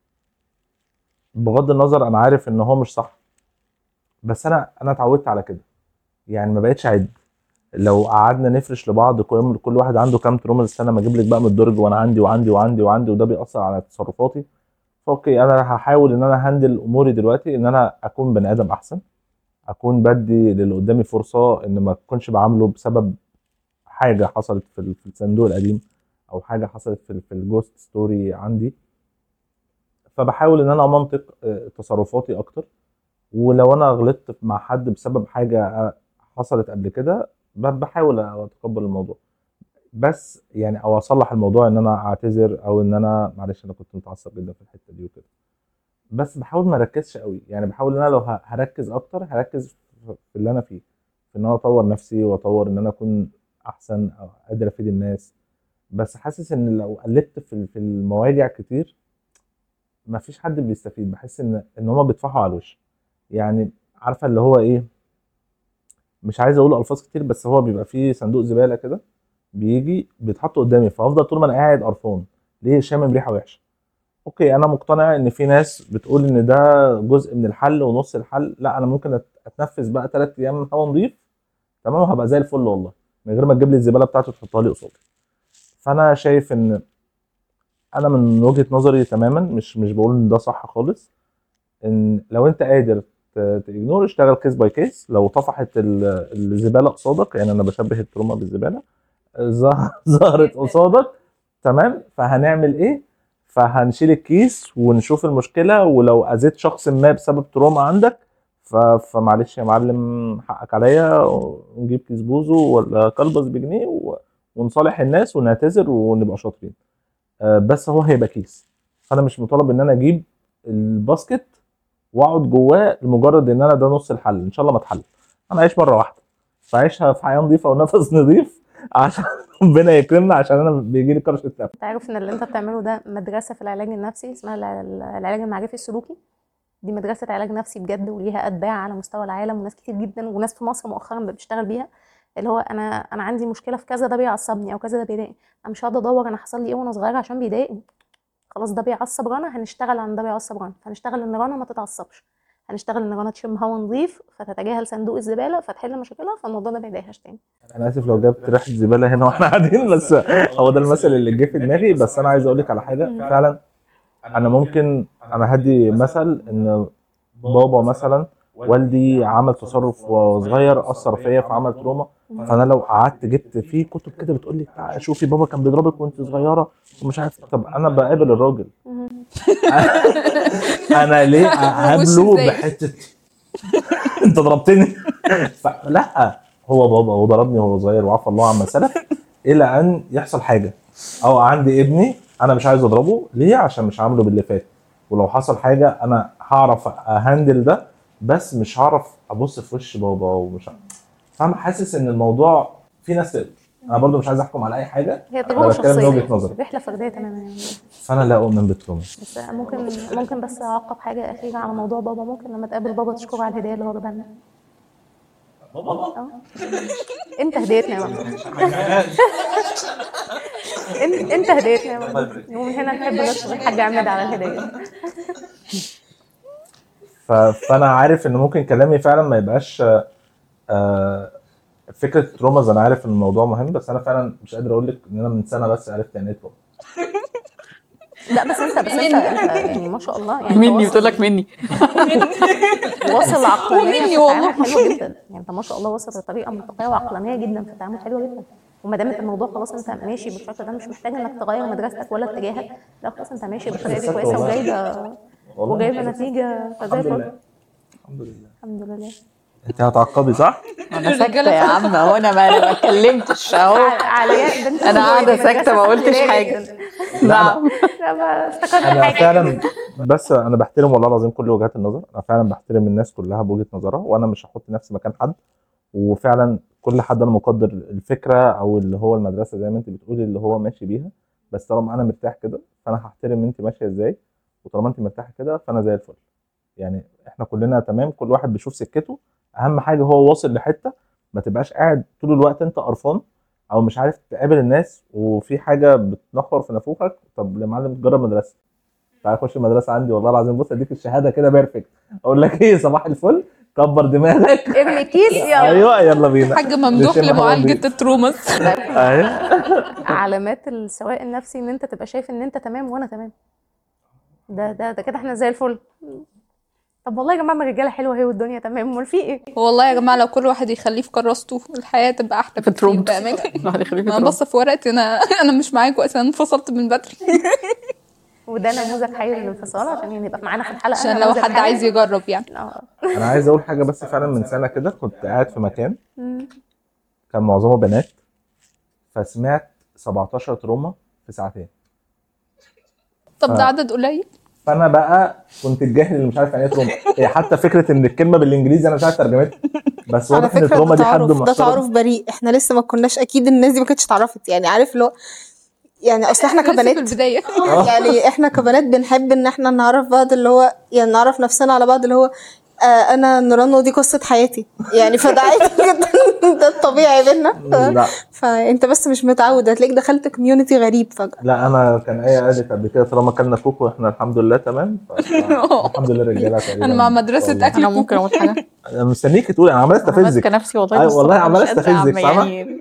بغض النظر انا عارف ان هو مش صح، بس انا اتعودت على كده. يعني ما بقتش عد. لو قعدنا نفرش لبعض كل واحد عنده كام تروما، استنى ما اجيب لك بقى من الدرج وانا عندي وعندي وعندي وعندي وده بيأثر على تصرفاتي. اوكي، انا هحاول ان انا هندل اموري دلوقتي ان انا اكون بني ادم احسن، اكون بدي للي قدامي فرصه ان ما اكونش بعامله بسبب حاجه حصلت في الصندوق القديم او حاجه حصلت في الجوست ستوري عندي. فبحاول ان انا امنطق تصرفاتي اكتر. ولو انا غلطت مع حد بسبب حاجه حصلت قبل كده بحاول اتقبل الموضوع، بس يعني او اصلح الموضوع ان انا اعتذر او ان انا معلش انا كنت متعصب جدا في الحته دي وكده. بس بحاول ما اركزش قوي، يعني بحاول ان انا لو هركز اكتر هركز في اللي انا فيه، في ان انا اطور نفسي واطور ان انا اكون احسن او قادر افيد الناس. بس حاسس ان لو قلبت في المواجع كتير مفيش حد بيستفيد. بحس ان هما بيطفحوا على الوش. يعني عارفه اللي هو ايه، مش عايز اقول الفاظ كتير، بس هو بيبقى فيه صندوق زباله كده بيجي بيتحط قدامي، فافضل طول ما انا قاعد قرفان ليه شامم ريحه وحشه. اوكي، انا مقتنع ان في ناس بتقول ان ده جزء من الحل ونص الحل. لا، انا ممكن اتنفس بقى 3 ايام هوا نضيف تمام وهبقى زي الفل والله، من غير ما تجيب لي الزباله بتاعته تحطها لي قصادي. فانا شايف ان انا من وجهه نظري تماما مش بقول ان ده صح خالص، ان لو انت قادر تجنور اشتغل كيس باي كيس. لو طفحت الزباله قصادك، يعني انا بشبه التروما بالزباله، ظهرت قصادك تمام، فهنعمل ايه؟ فهنشيل الكيس ونشوف المشكله. ولو اذيت شخص ما بسبب تروما عندك فمعلش يا معلم حقك عليا، ونجيب كيس بوزو ولا كلبز بجنيه ونصالح الناس ونعتذر ونبقى شاطرين. بس هو هيبقى كيس، فانا مش مطالب ان انا اجيب الباسكت واقعد جواه لمجرد ان انا ده نص الحل. ان شاء الله ما اتحل، انا عايش مره واحده فعيشها في حياه نظيفه ونفس نظيف عشان ربنا يكرمنا، عشان انا بيجي لي كرش التنفس. انت عارف ان اللي انت بتعمله ده مدرسه في العلاج النفسي اسمها العلاج المعرفي السلوكي. دي مدرسه علاج نفسي بجد، وليها اتباع على مستوى العالم، وناس كتير جدا وناس في مصر مؤخرا بتشتغل بيها. اللي هو انا عندي مشكله في كذا، ده بيعصبني او كذا ده بيضايقني، انا مش هقعد ادور انا حصل لي ايه وانا صغيره عشان بيضايقني. خلاص ده بيعصب رنا، هنشتغل عن ده بيعصب رنا، هنشتغل ان رنا ما تتعصبش، هنشتغل ان رنا تشم هوا نظيف فتتجاهل صندوق الزباله فتحل مشاكلها، فالموضوع ده ما يضايقهاش تاني. انا اسف لو جبت ريحه زباله هنا واحنا قاعدين، بس هو ده المثل اللي جه في دماغي. بس انا عايز اقول لك على حاجه فعلا. انا ممكن هدي مثل ان بابا مثلا والدي عمل تصرف وهو صغير اثر فيا فعمل تروما. فانا لو قعدت جبت فيه كتب كده بتقول لي شوفي بابا كان بيضربك وانت صغيره ومش عارف، طب انا بقابل الراجل انا ليه اقابله بحته انت ضربتني؟ لا، هو بابا وضربني وهو صغير وعفى الله عما سلف، الى ان يحصل حاجه. او عندي ابني انا مش عايز اضربه ليه عشان مش عامله باللي فات، ولو حصل حاجه انا هعرف اهندل ده، بس مش هعرف ابص في وش بابا ومش فاهم. حاسس ان الموضوع في ناس تقدر. انا برضو مش عايز احكم على اي حاجه، هي انا تجربه بتكلم من وجهه شخصيه، نظري. رحله فرديه تماما يعني. فانا لا اؤمن بالتروما. بس ممكن بس اعقب حاجه اخيره على موضوع بابا. ممكن لما تقابل بابا تشكره على الهديه اللي هو جابها لنا. بابا انت هديتنا يا ماما. انت هديتنا يا ماما، ومن هنا نحب نشكر الحاج عماد على الهديه. فانا عارف ان ممكن كلامي فعلا ما يبقاش فكره تروما. انا عارف ان الموضوع مهم، بس انا فعلا مش قادر اقول لك ان انا من سنه بس عرفت يعني ايه تروما. لا بس انت يعني ما شاء الله يعني مني بتقول لك مني واصل عقلانيا مني في والله. التعامل حلوه جدا، يعني انت ما شاء الله واصل لطريقه منطقيه وعقلانيه جدا في التعامل حلوه جدا. وما دام الموضوع خلاص انت ماشي بالشكل ده، مش محتاج انك تغير مدرستك ولا اتجاهك، لا خلاص انت ماشي بالطريقه دي كويسه وجايبه نتيجه فزي الفل. الحمد لله. الحمد لله. انت هتعقبي صح؟ انا ساكته يا عم اهو، انا ما اتكلمتش اهو، علياء بنت انا قاعده ساكته ما قلتش حاجه. نعم. افتكرت انا حاجه. فعلا بس انا بحترم والله العظيم كل وجهات النظر، انا فعلا بحترم الناس كلها بوجهه نظرها، وانا مش هحط نفسي مكان حد، وفعلا كل حد انا مقدر الفكره او اللي هو المدرسه زي ما انت بتقولي اللي هو ماشي بيها، بس طالما انا مرتاح كده فانا هحترم انت ماشيه ازاي، وطالما انت مرتاحه كده فانا زي الفل. يعني احنا كلنا تمام، كل واحد بيشوف سكته، اهم حاجه هو واصل لحته، ما تبقاش قاعد طول الوقت انت قرفان او مش عارف تقابل الناس وفي حاجه بتنخر في نافوخك. طب يا معلم جرب مدرسه، تعالى خش المدرسه عندي والله العظيم، بص اديك الشهاده كده بيرفكت، اقول لك ايه صباح الفل، كبر دماغك ارمي كيس يلا. ايوه يلا بينا. حاج ممدوح نشم هوا لمعالجه نضيف. التروماس. ايوه علامات السواء النفسي ان انت تبقى شايف ان انت تمام وانا تمام، ده كده احنا زي الفل. طب والله يا جماعه ما الرجاله حلوه اهي والدنيا تمام، امال في ايه؟ والله يا جماعه لو كل واحد يخليه في كراسته الحياه تبقى احلى في بكتير ترومبس. بامانه. واحد يخليه في انا ترومبس. بص في ورقتي، انا مش معاكم اصلا، انفصلت من بدري. وده نموذج حي للانفصال عشان يبقى معانا في الحلقه عشان لو نموذج حد حي. عايز يجرب يعني. انا عايز اقول حاجه بس، فعلا من سنه كده كنت قاعد في مكان كان معظمه بنات، فسمعت 17 تروما في ساعتين. طب ده عدد قليل. فانا بقى كنت الجاهل اللي مش عارف يعني ايه تروما، هي حتى فكره ان الكلمه بالانجليزي انا مش عارف ترجمتها، بس على واضح ان فكرة التروما دي حد ده محترم. تعارف بريء، احنا لسه ما كناش، اكيد الناس دي ما كانتش اتعرفت، يعني عارف لو يعني اصل احنا لسه في كبنات البدايه. يعني احنا كبنات بنحب ان احنا نعرف بعض، اللي هو يعني نعرف نفسنا على بعض، اللي هو انا نوران ودي قصة حياتي يعني، فده عادي جدا ده الطبيعي بينا. لا فانت بس مش متعود، هتلاقيك دخلت كوميونتي غريب فجأة. لا انا كان ايه قالت قبل كده طالما كلنا كوكو احنا الحمد لله تمام. الحمد لله رجاله تقريبا. انا مع مدرسه والله. اكل انا ممكن اقول حاجه؟ انا مستنيك تقول، انا عمال انا استفزك. ماسكه نفسي والله. أيوة والله عمال مش قادرة يا عم، استفزك فاهمه. يعني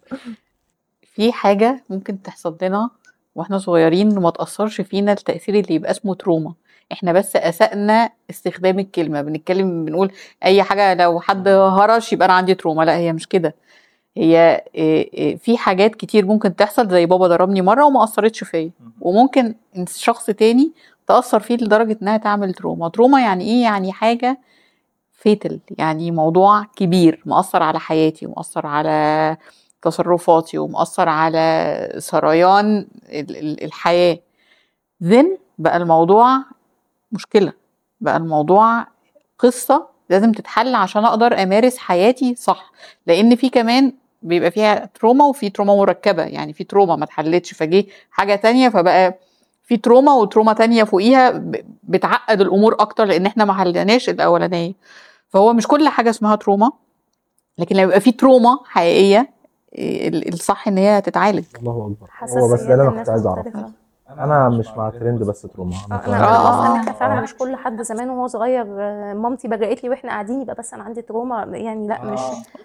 في حاجه ممكن تحصل لنا واحنا صغيرين وما تاثرش فينا التاثير اللي يبقى اسمه تروما، احنا بس اسأنا استخدام الكلمه، بنتكلم بنقول اي حاجه لو حد هرش يبقى انا عندي تروما. لا هي مش كده، هي في حاجات كتير ممكن تحصل، زي بابا ضربني مره وما اثرتش فيا، وممكن شخص تاني تاثر فيه لدرجه انها تعمل تروما. تروما يعني ايه؟ يعني حاجه فيتل، يعني موضوع كبير مؤثر على حياتي ومؤثر على تصرفاتي ومؤثر على سريان الحياة. ذن بقى الموضوع مشكلة، بقى الموضوع قصة لازم تتحل عشان أقدر أمارس حياتي صح، لأن في كمان بيبقى فيها تروما وفي تروما مركبة، يعني في تروما ما اتحلتش فجيه حاجة تانية فبقى في تروما وتروما تانية فوقيها، بتعقد الأمور أكتر لأن احنا ما حلناش الأولانية. فهو مش كل حاجة اسمها تروما، لكن لو يبقى في تروما حقيقية الصح ان هي تتعالج. الله اكبر. هو بس ده اللي انا كنت عايز اعرفه. انا مش مع ترند بس تروما. انا فعلا مش كل حد زمان وهو صغير مامتي بجقت لي واحنا قاعدين يبقى بس انا عندي تروما، يعني لا مش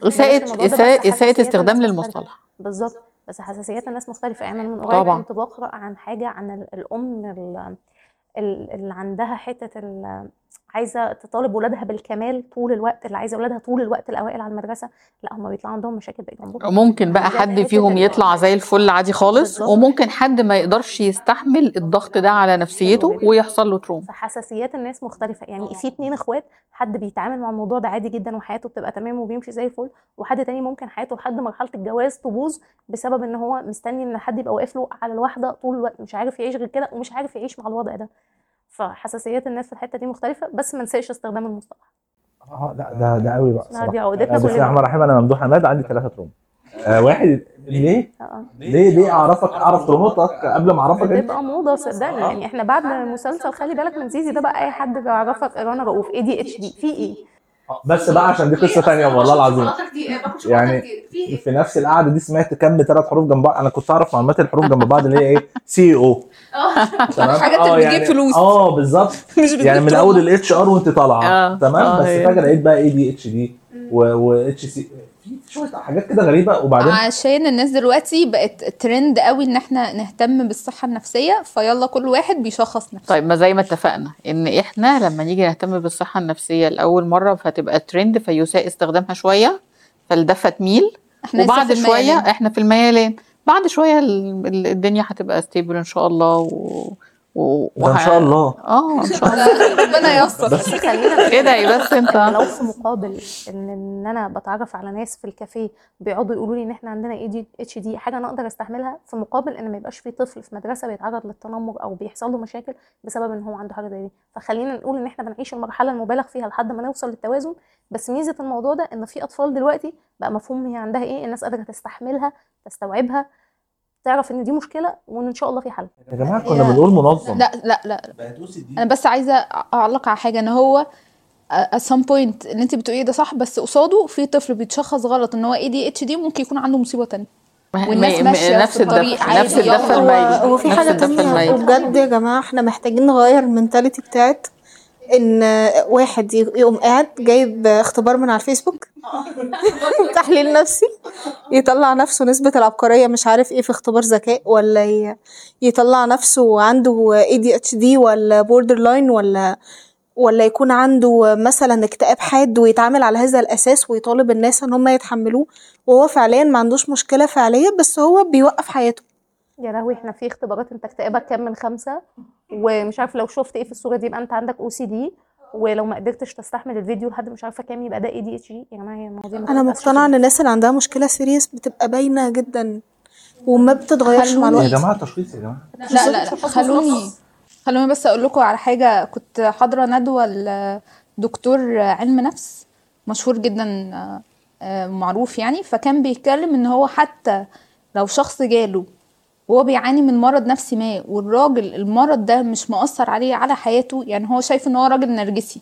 اساءة استخدام للمصطلح بالظبط. بس حساسيات الناس مختلفة. يعني من قريب كنت بقرأ عن حاجة عن الأم اللي عندها حتة عايزه تطالب ولادها بالكمال طول الوقت، اللي عايزه ولادها طول الوقت الاوائل على المدرسه، لا هم بيطلع عندهم مشاكل بقى جنبهم. ممكن بقى حد فيهم يطلع زي الفل عادي خالص، وممكن حد ما يقدرش يستحمل الضغط ده على نفسيته ويحصل له تروما. فحساسيات الناس مختلفه. يعني في 2 اخوات، حد بيتعامل مع الموضوع ده عادي جدا وحياته بتبقى تمام وبيمشي زي الفل، وحد تاني ممكن حياته لحد مرحله الجواز تبوظ بسبب ان هو مستني ان حد يبقى واقف له على الواحده طول الوقت، مش عارف يعيش غير كده ومش عارف يعيش مع الوضع ده. فحساسيات الناس في الحته دي مختلفه، بس ما ننساش استخدام المصطلح. لا ده قوي بقى صراحه دي عقدتنا كلنا. بسم الله الرحمن الرحيم. انا ممدوح عماد عندي 3 تروما. واحد ليه اعرف تروماتك قبل ما اعرفك انت؟ بتبقى موضه صدقني. يعني احنا بعد مسلسل خلي بالك من زيزي ده بقى اي حد بيعرفك رنا رؤوف ADHD في ايه. بس بقى عشان دي قصه ثانيه والله العظيم. يعني في نفس القعده دي سمعت كم 3 حروف جنب بعض. انا كنت اعرف معلومات الحروف جنب بعض اللي هي ايه CEO تمام. حاجات اللي بتجيب فلوس بالظبط. يعني من اول الHR وانت طالعه تمام. بس فجاه لقيت بقى ADHD و HC شويه حاجات كده غريبه. وبعدين عشان الناس دلوقتي بقت ترند قوي ان احنا نهتم بالصحة النفسية، فيلا كل واحد بيشخص نفسه. طيب ما زي ما اتفقنا ان احنا لما نيجي نهتم بالصحة النفسية لأول مرة فتبقى ترند فيساء استخدامها شوية، فالدفة تميل، احنا لسه وبعد في شوية الميلان. احنا في الميلان، بعد شوية الدنيا هتبقى ستيبل ان شاء الله ده ان شاء الله. ان شاء الله. ربنا ييسر. بس خلينا ايه ده يا بس انت لو في مقابل ان انا بتعرف على ناس في الكافيه بيقعدوا يقولوا لي ان احنا عندنا ADHD، حاجه انا اقدر استحملها، في مقابل ان ما يبقاش في طفل في مدرسه بيتعرض للتنمر او بيحصل له مشاكل بسبب ان هو عنده حاجه زي دي. فخلينا نقول ان احنا بنعيش المرحله المبالغ فيها لحد ما نوصل للتوازن. بس ميزه الموضوع ده ان في اطفال دلوقتي بقى مفهوم هي عندها ايه، الناس قادره تستحملها تستوعبها، تعرف ان دي مشكله وان شاء الله في حل. يا جماعه كنا بنقول منظم. لا انا بس عايزه اعلق على حاجه، ان هو at some point اللي انت بتقوليه ده صح، بس قصاده في طفل بيتشخص غلط ان هو ADHD ممكن يكون عنده مصيبه تانية، والناس ماشيه نفس في الطريق الدفة عادي. نفس الدفة يلا. الميت هو في نفس حاجة الدفة تانية الميت. بجد يا جماعة، احنا محتاجين نغير المنتاليتي بتاعت ان واحد يقوم قاعد جايب اختبار من على الفيسبوك تحليل نفسي، يطلع نفسه نسبة العبقرية مش عارف ايه في اختبار ذكاء، ولا يطلع نفسه عنده ADHD ولا borderline ولا يكون عنده مثلا اكتئاب حاد، ويتعامل على هذا الأساس ويطالب الناس ان هم يتحملوه، وهو فعليا ما عندوش مشكلة فعليا بس هو بيوقف حياته. يا لهوي، احنا في اختبارات انت اكتئابك كام من 5، ومش عارف لو شفت ايه في الصورة دي يبقى انت عندك OCD، ولو ما قدرتش تستحمل الفيديو لحد مش عارفه كام يبقى ده ADHD. يا جماعه هي المواضيع ما انا بتبقاش مقتنعة ان كده. الناس اللي عندها مشكلة سيريس بتبقى باينة جدا وما بتتغيرش مع خلوني- يا الوقت. جماعه تشخيص يا جماعه. لا خلوني بس اقول لكم على حاجه. كنت حاضره ندوه لدكتور علم نفس مشهور جدا، معروف يعني، فكان بيتكلم ان هو حتى لو شخص جاله وهو بيعاني من مرض نفسي ما، والراجل المرض ده مش مؤثر عليه على حياته، يعني هو شايف ان هو راجل نرجسي،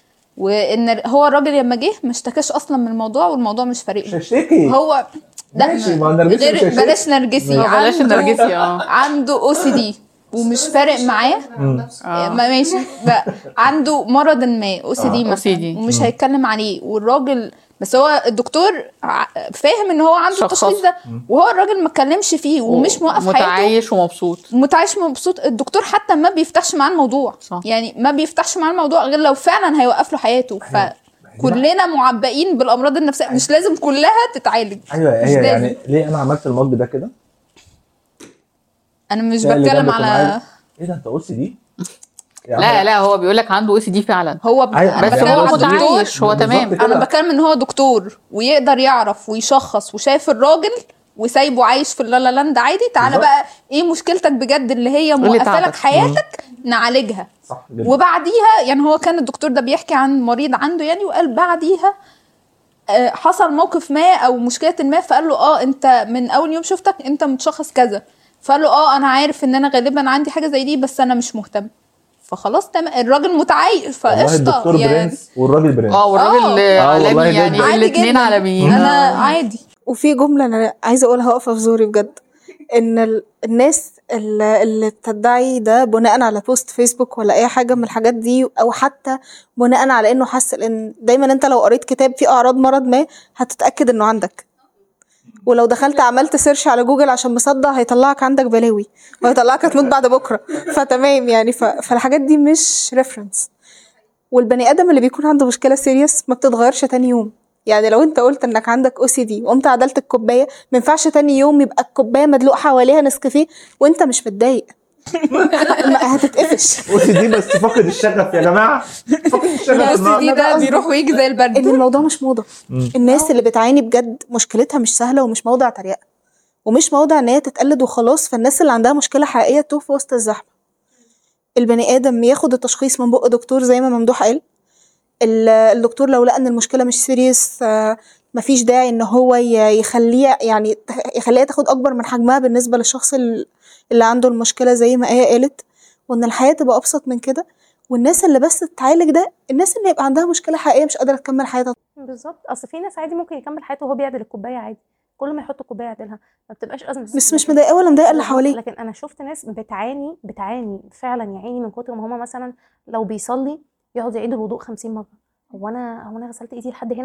وان هو الراجل لما جه ما اشتكاش اصلا من الموضوع والموضوع مش فارق مش له. هشتكي. هو لا ماشي، ما النرجسي غير مش هيشتكي. بلاش نرجسي، بلاش النرجسي. عنده OCD ومش فارق معاه. ماشي بقى، عنده مرض ما OCD مثلا OCD. ومش هيتكلم عليه، والراجل بس هو الدكتور فاهم ان هو عنده شخص. التشخيص ده، وهو الراجل ما اتكلمش فيه ومش موقف حياته، متعايش ومبسوط. متعايش مبسوط. الدكتور حتى ما بيفتحش معاه الموضوع، صح. يعني ما بيفتحش معاه الموضوع غير لو فعلا هيوقف له حياته. فكلنا معبئين بالامراض النفسيه، مش لازم كلها تتعالج. ايوه مش هي لازم. يعني ليه انا عملت المج ده كده؟ انا مش لا، اللي بتكلم جنبك على ومعاك. ايه ده انت قلت دي؟ لا هو بيقول لك عنده OCD فعلا، هو أيوة، بس بتكلم هو على الدكتور. متعايش، هو تمام. بالظبط كده. انا بتكلم ان هو دكتور ويقدر يعرف ويشخص وشايف الراجل وسايبه عايش في اللالا لاند عادي. تعالى بالظبط. بقى ايه مشكلتك بجد اللي هي اللي موقفه تعبك. لك حياتك، نعالجها. صح جدا. وبعديها يعني هو كان الدكتور ده بيحكي عن مريض عنده يعني، وقال بعديها حصل موقف ما او مشكله ما، فقال له انت من اول يوم شفتك انت متشخص كذا، فقال له انا عارف ان انا غالبا عندي حاجه زي دي بس انا مش مهتم. فخلاص تمام، الراجل متعايش والله فقشطه الدكتور يعني. برنس والراجل برنس. والراجل والله عالمي جدا. يعني، عادي الاثنين جدا. عالميين. انا عادي. وفي جملة أنا عايزة أقولها واقفة في زوري بجد، إن الناس اللي بتدعي ده بناء على بوست فيسبوك ولا أي حاجة من الحاجات دي، أو حتى بناء على إنه حس، لأن دايما أنت لو قريت كتاب فيه أعراض مرض ما هتتأكد إنه عندك، ولو دخلت عملت سيرش على جوجل عشان مصدق هيطلعك عندك بلاوي وهيطلعك هتموت بعد بكرة، فتمام يعني. فالحاجات دي مش ريفرنس. والبني آدم اللي بيكون عنده مشكلة سيريس ما بتتغيرش تاني يوم. يعني لو انت قلت انك عندك OCD وقمت عدلت الكوبايه، ما ينفعش تاني يوم يبقى الكوبايه مدلوق حواليها نسكافيه وانت مش متضايق هتتقفش. OCD بس فاقد الشغف يا جماعه، فاقد الشغف. OCD ده بيروح ويجي زي البرد. ان الموضوع مش موضه. الناس اللي بتعاني بجد مشكلتها مش سهله ومش موضع تريقه ومش موضع ان هي تتقلد وخلاص. فالناس اللي عندها مشكله حقيقيه تقف في وسط الزحمه. البني ادم ياخد التشخيص من بق دكتور زي ما ممدوح قال. الدكتور لو لقى ان المشكله مش سيريس مفيش داعي ان هو يخليها تاخد اكبر من حجمها بالنسبه للشخص اللي عنده المشكله زي ما هي قالت، وان الحياه تبقى ابسط من كده. والناس اللي بس تتعالج ده الناس اللي يبقى عندها مشكله حقيقيه مش قادره تكمل حياتها. بالظبط، اصل في ناس عادي ممكن يكمل حياته وهو بيعدل الكوبايه عادي، كل ما يحط كوبايه يعدلها ما بتبقاش ازمه. بس مش مضايقه ولا مضايقه اللي حواليه. لكن انا شفت ناس بتعاني فعلا يا عيني من كتر ما هما مثلا لو بيصلي يقعد يعيد الوضوء 50 مره. هو انا غسلت ايدي لحد هنا؟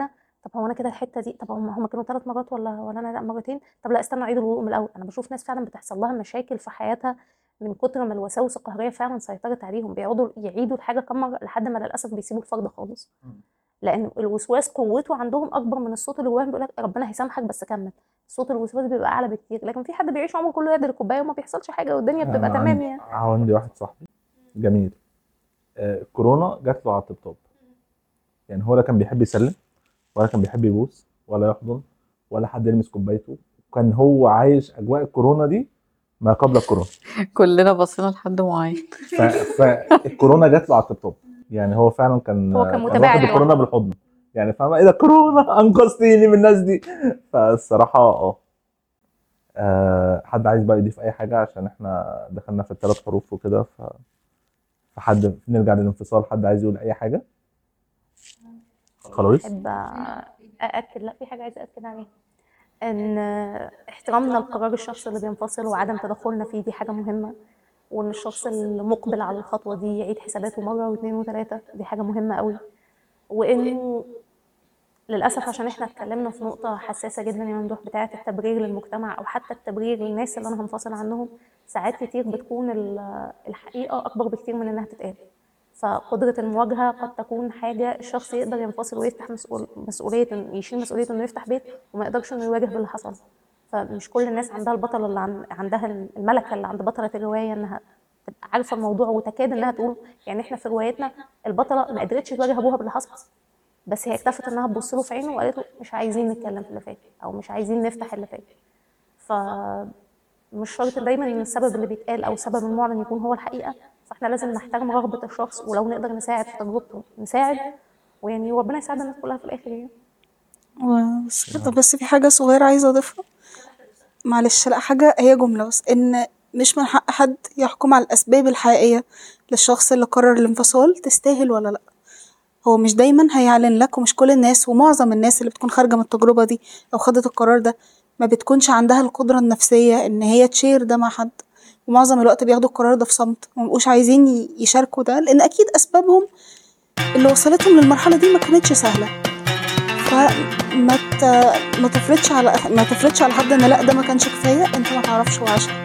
طب هو انا كده الحته دي، طب هم كانوا 3 مرات ولا انا لا مرتين، طب لا استنى اعيد الوضوء من الاول. انا بشوف ناس فعلا بتحصل لها مشاكل في حياتها من كتر ما الوساوس القهريه فعلا سيطرت عليهم، بيقعدوا يعيدوا الحاجه كم مره لحد ما للاسف بيسيبوا الفرد خالص، لان الوسواس قوته عندهم اكبر من الصوت اللي جواهم بيقول لك ربنا هيسامحك بس كمل. صوت الوسواس بيبقى اعلى بكتير، لكن في حد بيعيش عمره كله يعدل الكوبايه وما بيحصلش حاجه والدنيا بتبقى انا تمام يعني. عندي واحد صاحبي جميل، كورونا جات له على الطبطاب. يعني هو لا كان بيحب يسلم ولا كان بيحب يبوس ولا يحضن ولا حد يلمس كوبايته، وكان هو عايش اجواء الكورونا دي ما قبل الكورونا. كلنا بصينا لحد معين. فالكورونا جات له على الطبطاب. يعني هو فعلا كان هو كان واخد متابع الكورونا بالحضن. يعني فاهمه ايه ده كورونا انقذتيني من الناس دي. فالصراحه حد عايز بقى يضيف اي حاجه عشان احنا دخلنا في ال3 حروف وكده، فحد نرجع للانفصال، حد عايز يقول اي حاجه؟ خلاص. احب ااكد، لا في حاجه عايزه ااكد عليها، ان احترامنا لقرار الشخص اللي بينفصل وعدم تدخلنا فيه دي حاجه مهمه، وان الشخص المقبل على الخطوه دي يعيد حساباته مره واثنين وثلاثه، دي حاجه مهمه قوي. وانه للاسف عشان احنا اتكلمنا في نقطه حساسه جدا يا ممدوح بتاعه التبرير للمجتمع او حتى التبرير للناس اللي انا هنفصل عنهم، ساعات كتير بتكون الحقيقه اكبر بكتير من انها تتقال. فقدرة المواجهة قد تكون حاجة الشخص يقدر ينفصل ويفتح مسؤولية، يشيل مسؤولية انه يفتح بيت وما يقدرش انه يواجه باللي حصل. فمش كل الناس عندها البطل اللي عندها الملكة اللي عند بطلة الرواية انها تبقى عارفة الموضوع وتكاد انها تقول. يعني احنا في روايتنا البطلة ما قدرتش تواجه ابوها باللي حصل، بس هي اكتفت انها تبص له في عينه وقالت له مش عايزين نتكلم في اللي فات او مش عايزين نفتح اللي فات. فمش شرط دايما ان السبب اللي بيتقال او السبب المعلن يكون هو الحقيقة، فاحنا لازم نحترم رغبة الشخص، ولو نقدر نساعد في تجربته نساعد، ويعني ربنا يساعد الناس كلها في الاخر يعني. بس في حاجة صغيرة عايزة اضيفها، معلش. لا حاجة، هي جملة بس، ان مش من حق حد يحكم على الاسباب الحقيقية للشخص اللي قرر الانفصال تستاهل ولا لا. هو مش دايما هيعلن لك، ومش كل الناس، ومعظم الناس اللي بتكون خارجة من التجربة دي او خدت القرار ده ما بتكونش عندها القدرة النفسية ان هي تشير ده مع حد، ومعظم الوقت بياخدوا القرار ده في صمت ومبقوش عايزين يشاركوا ده، لان اكيد اسبابهم اللي وصلتهم للمرحلة دي ما كانتش سهلة. فما تفرضش على حد ان لا ده ما كانش كفاية، انت ما تعرفش هو عشان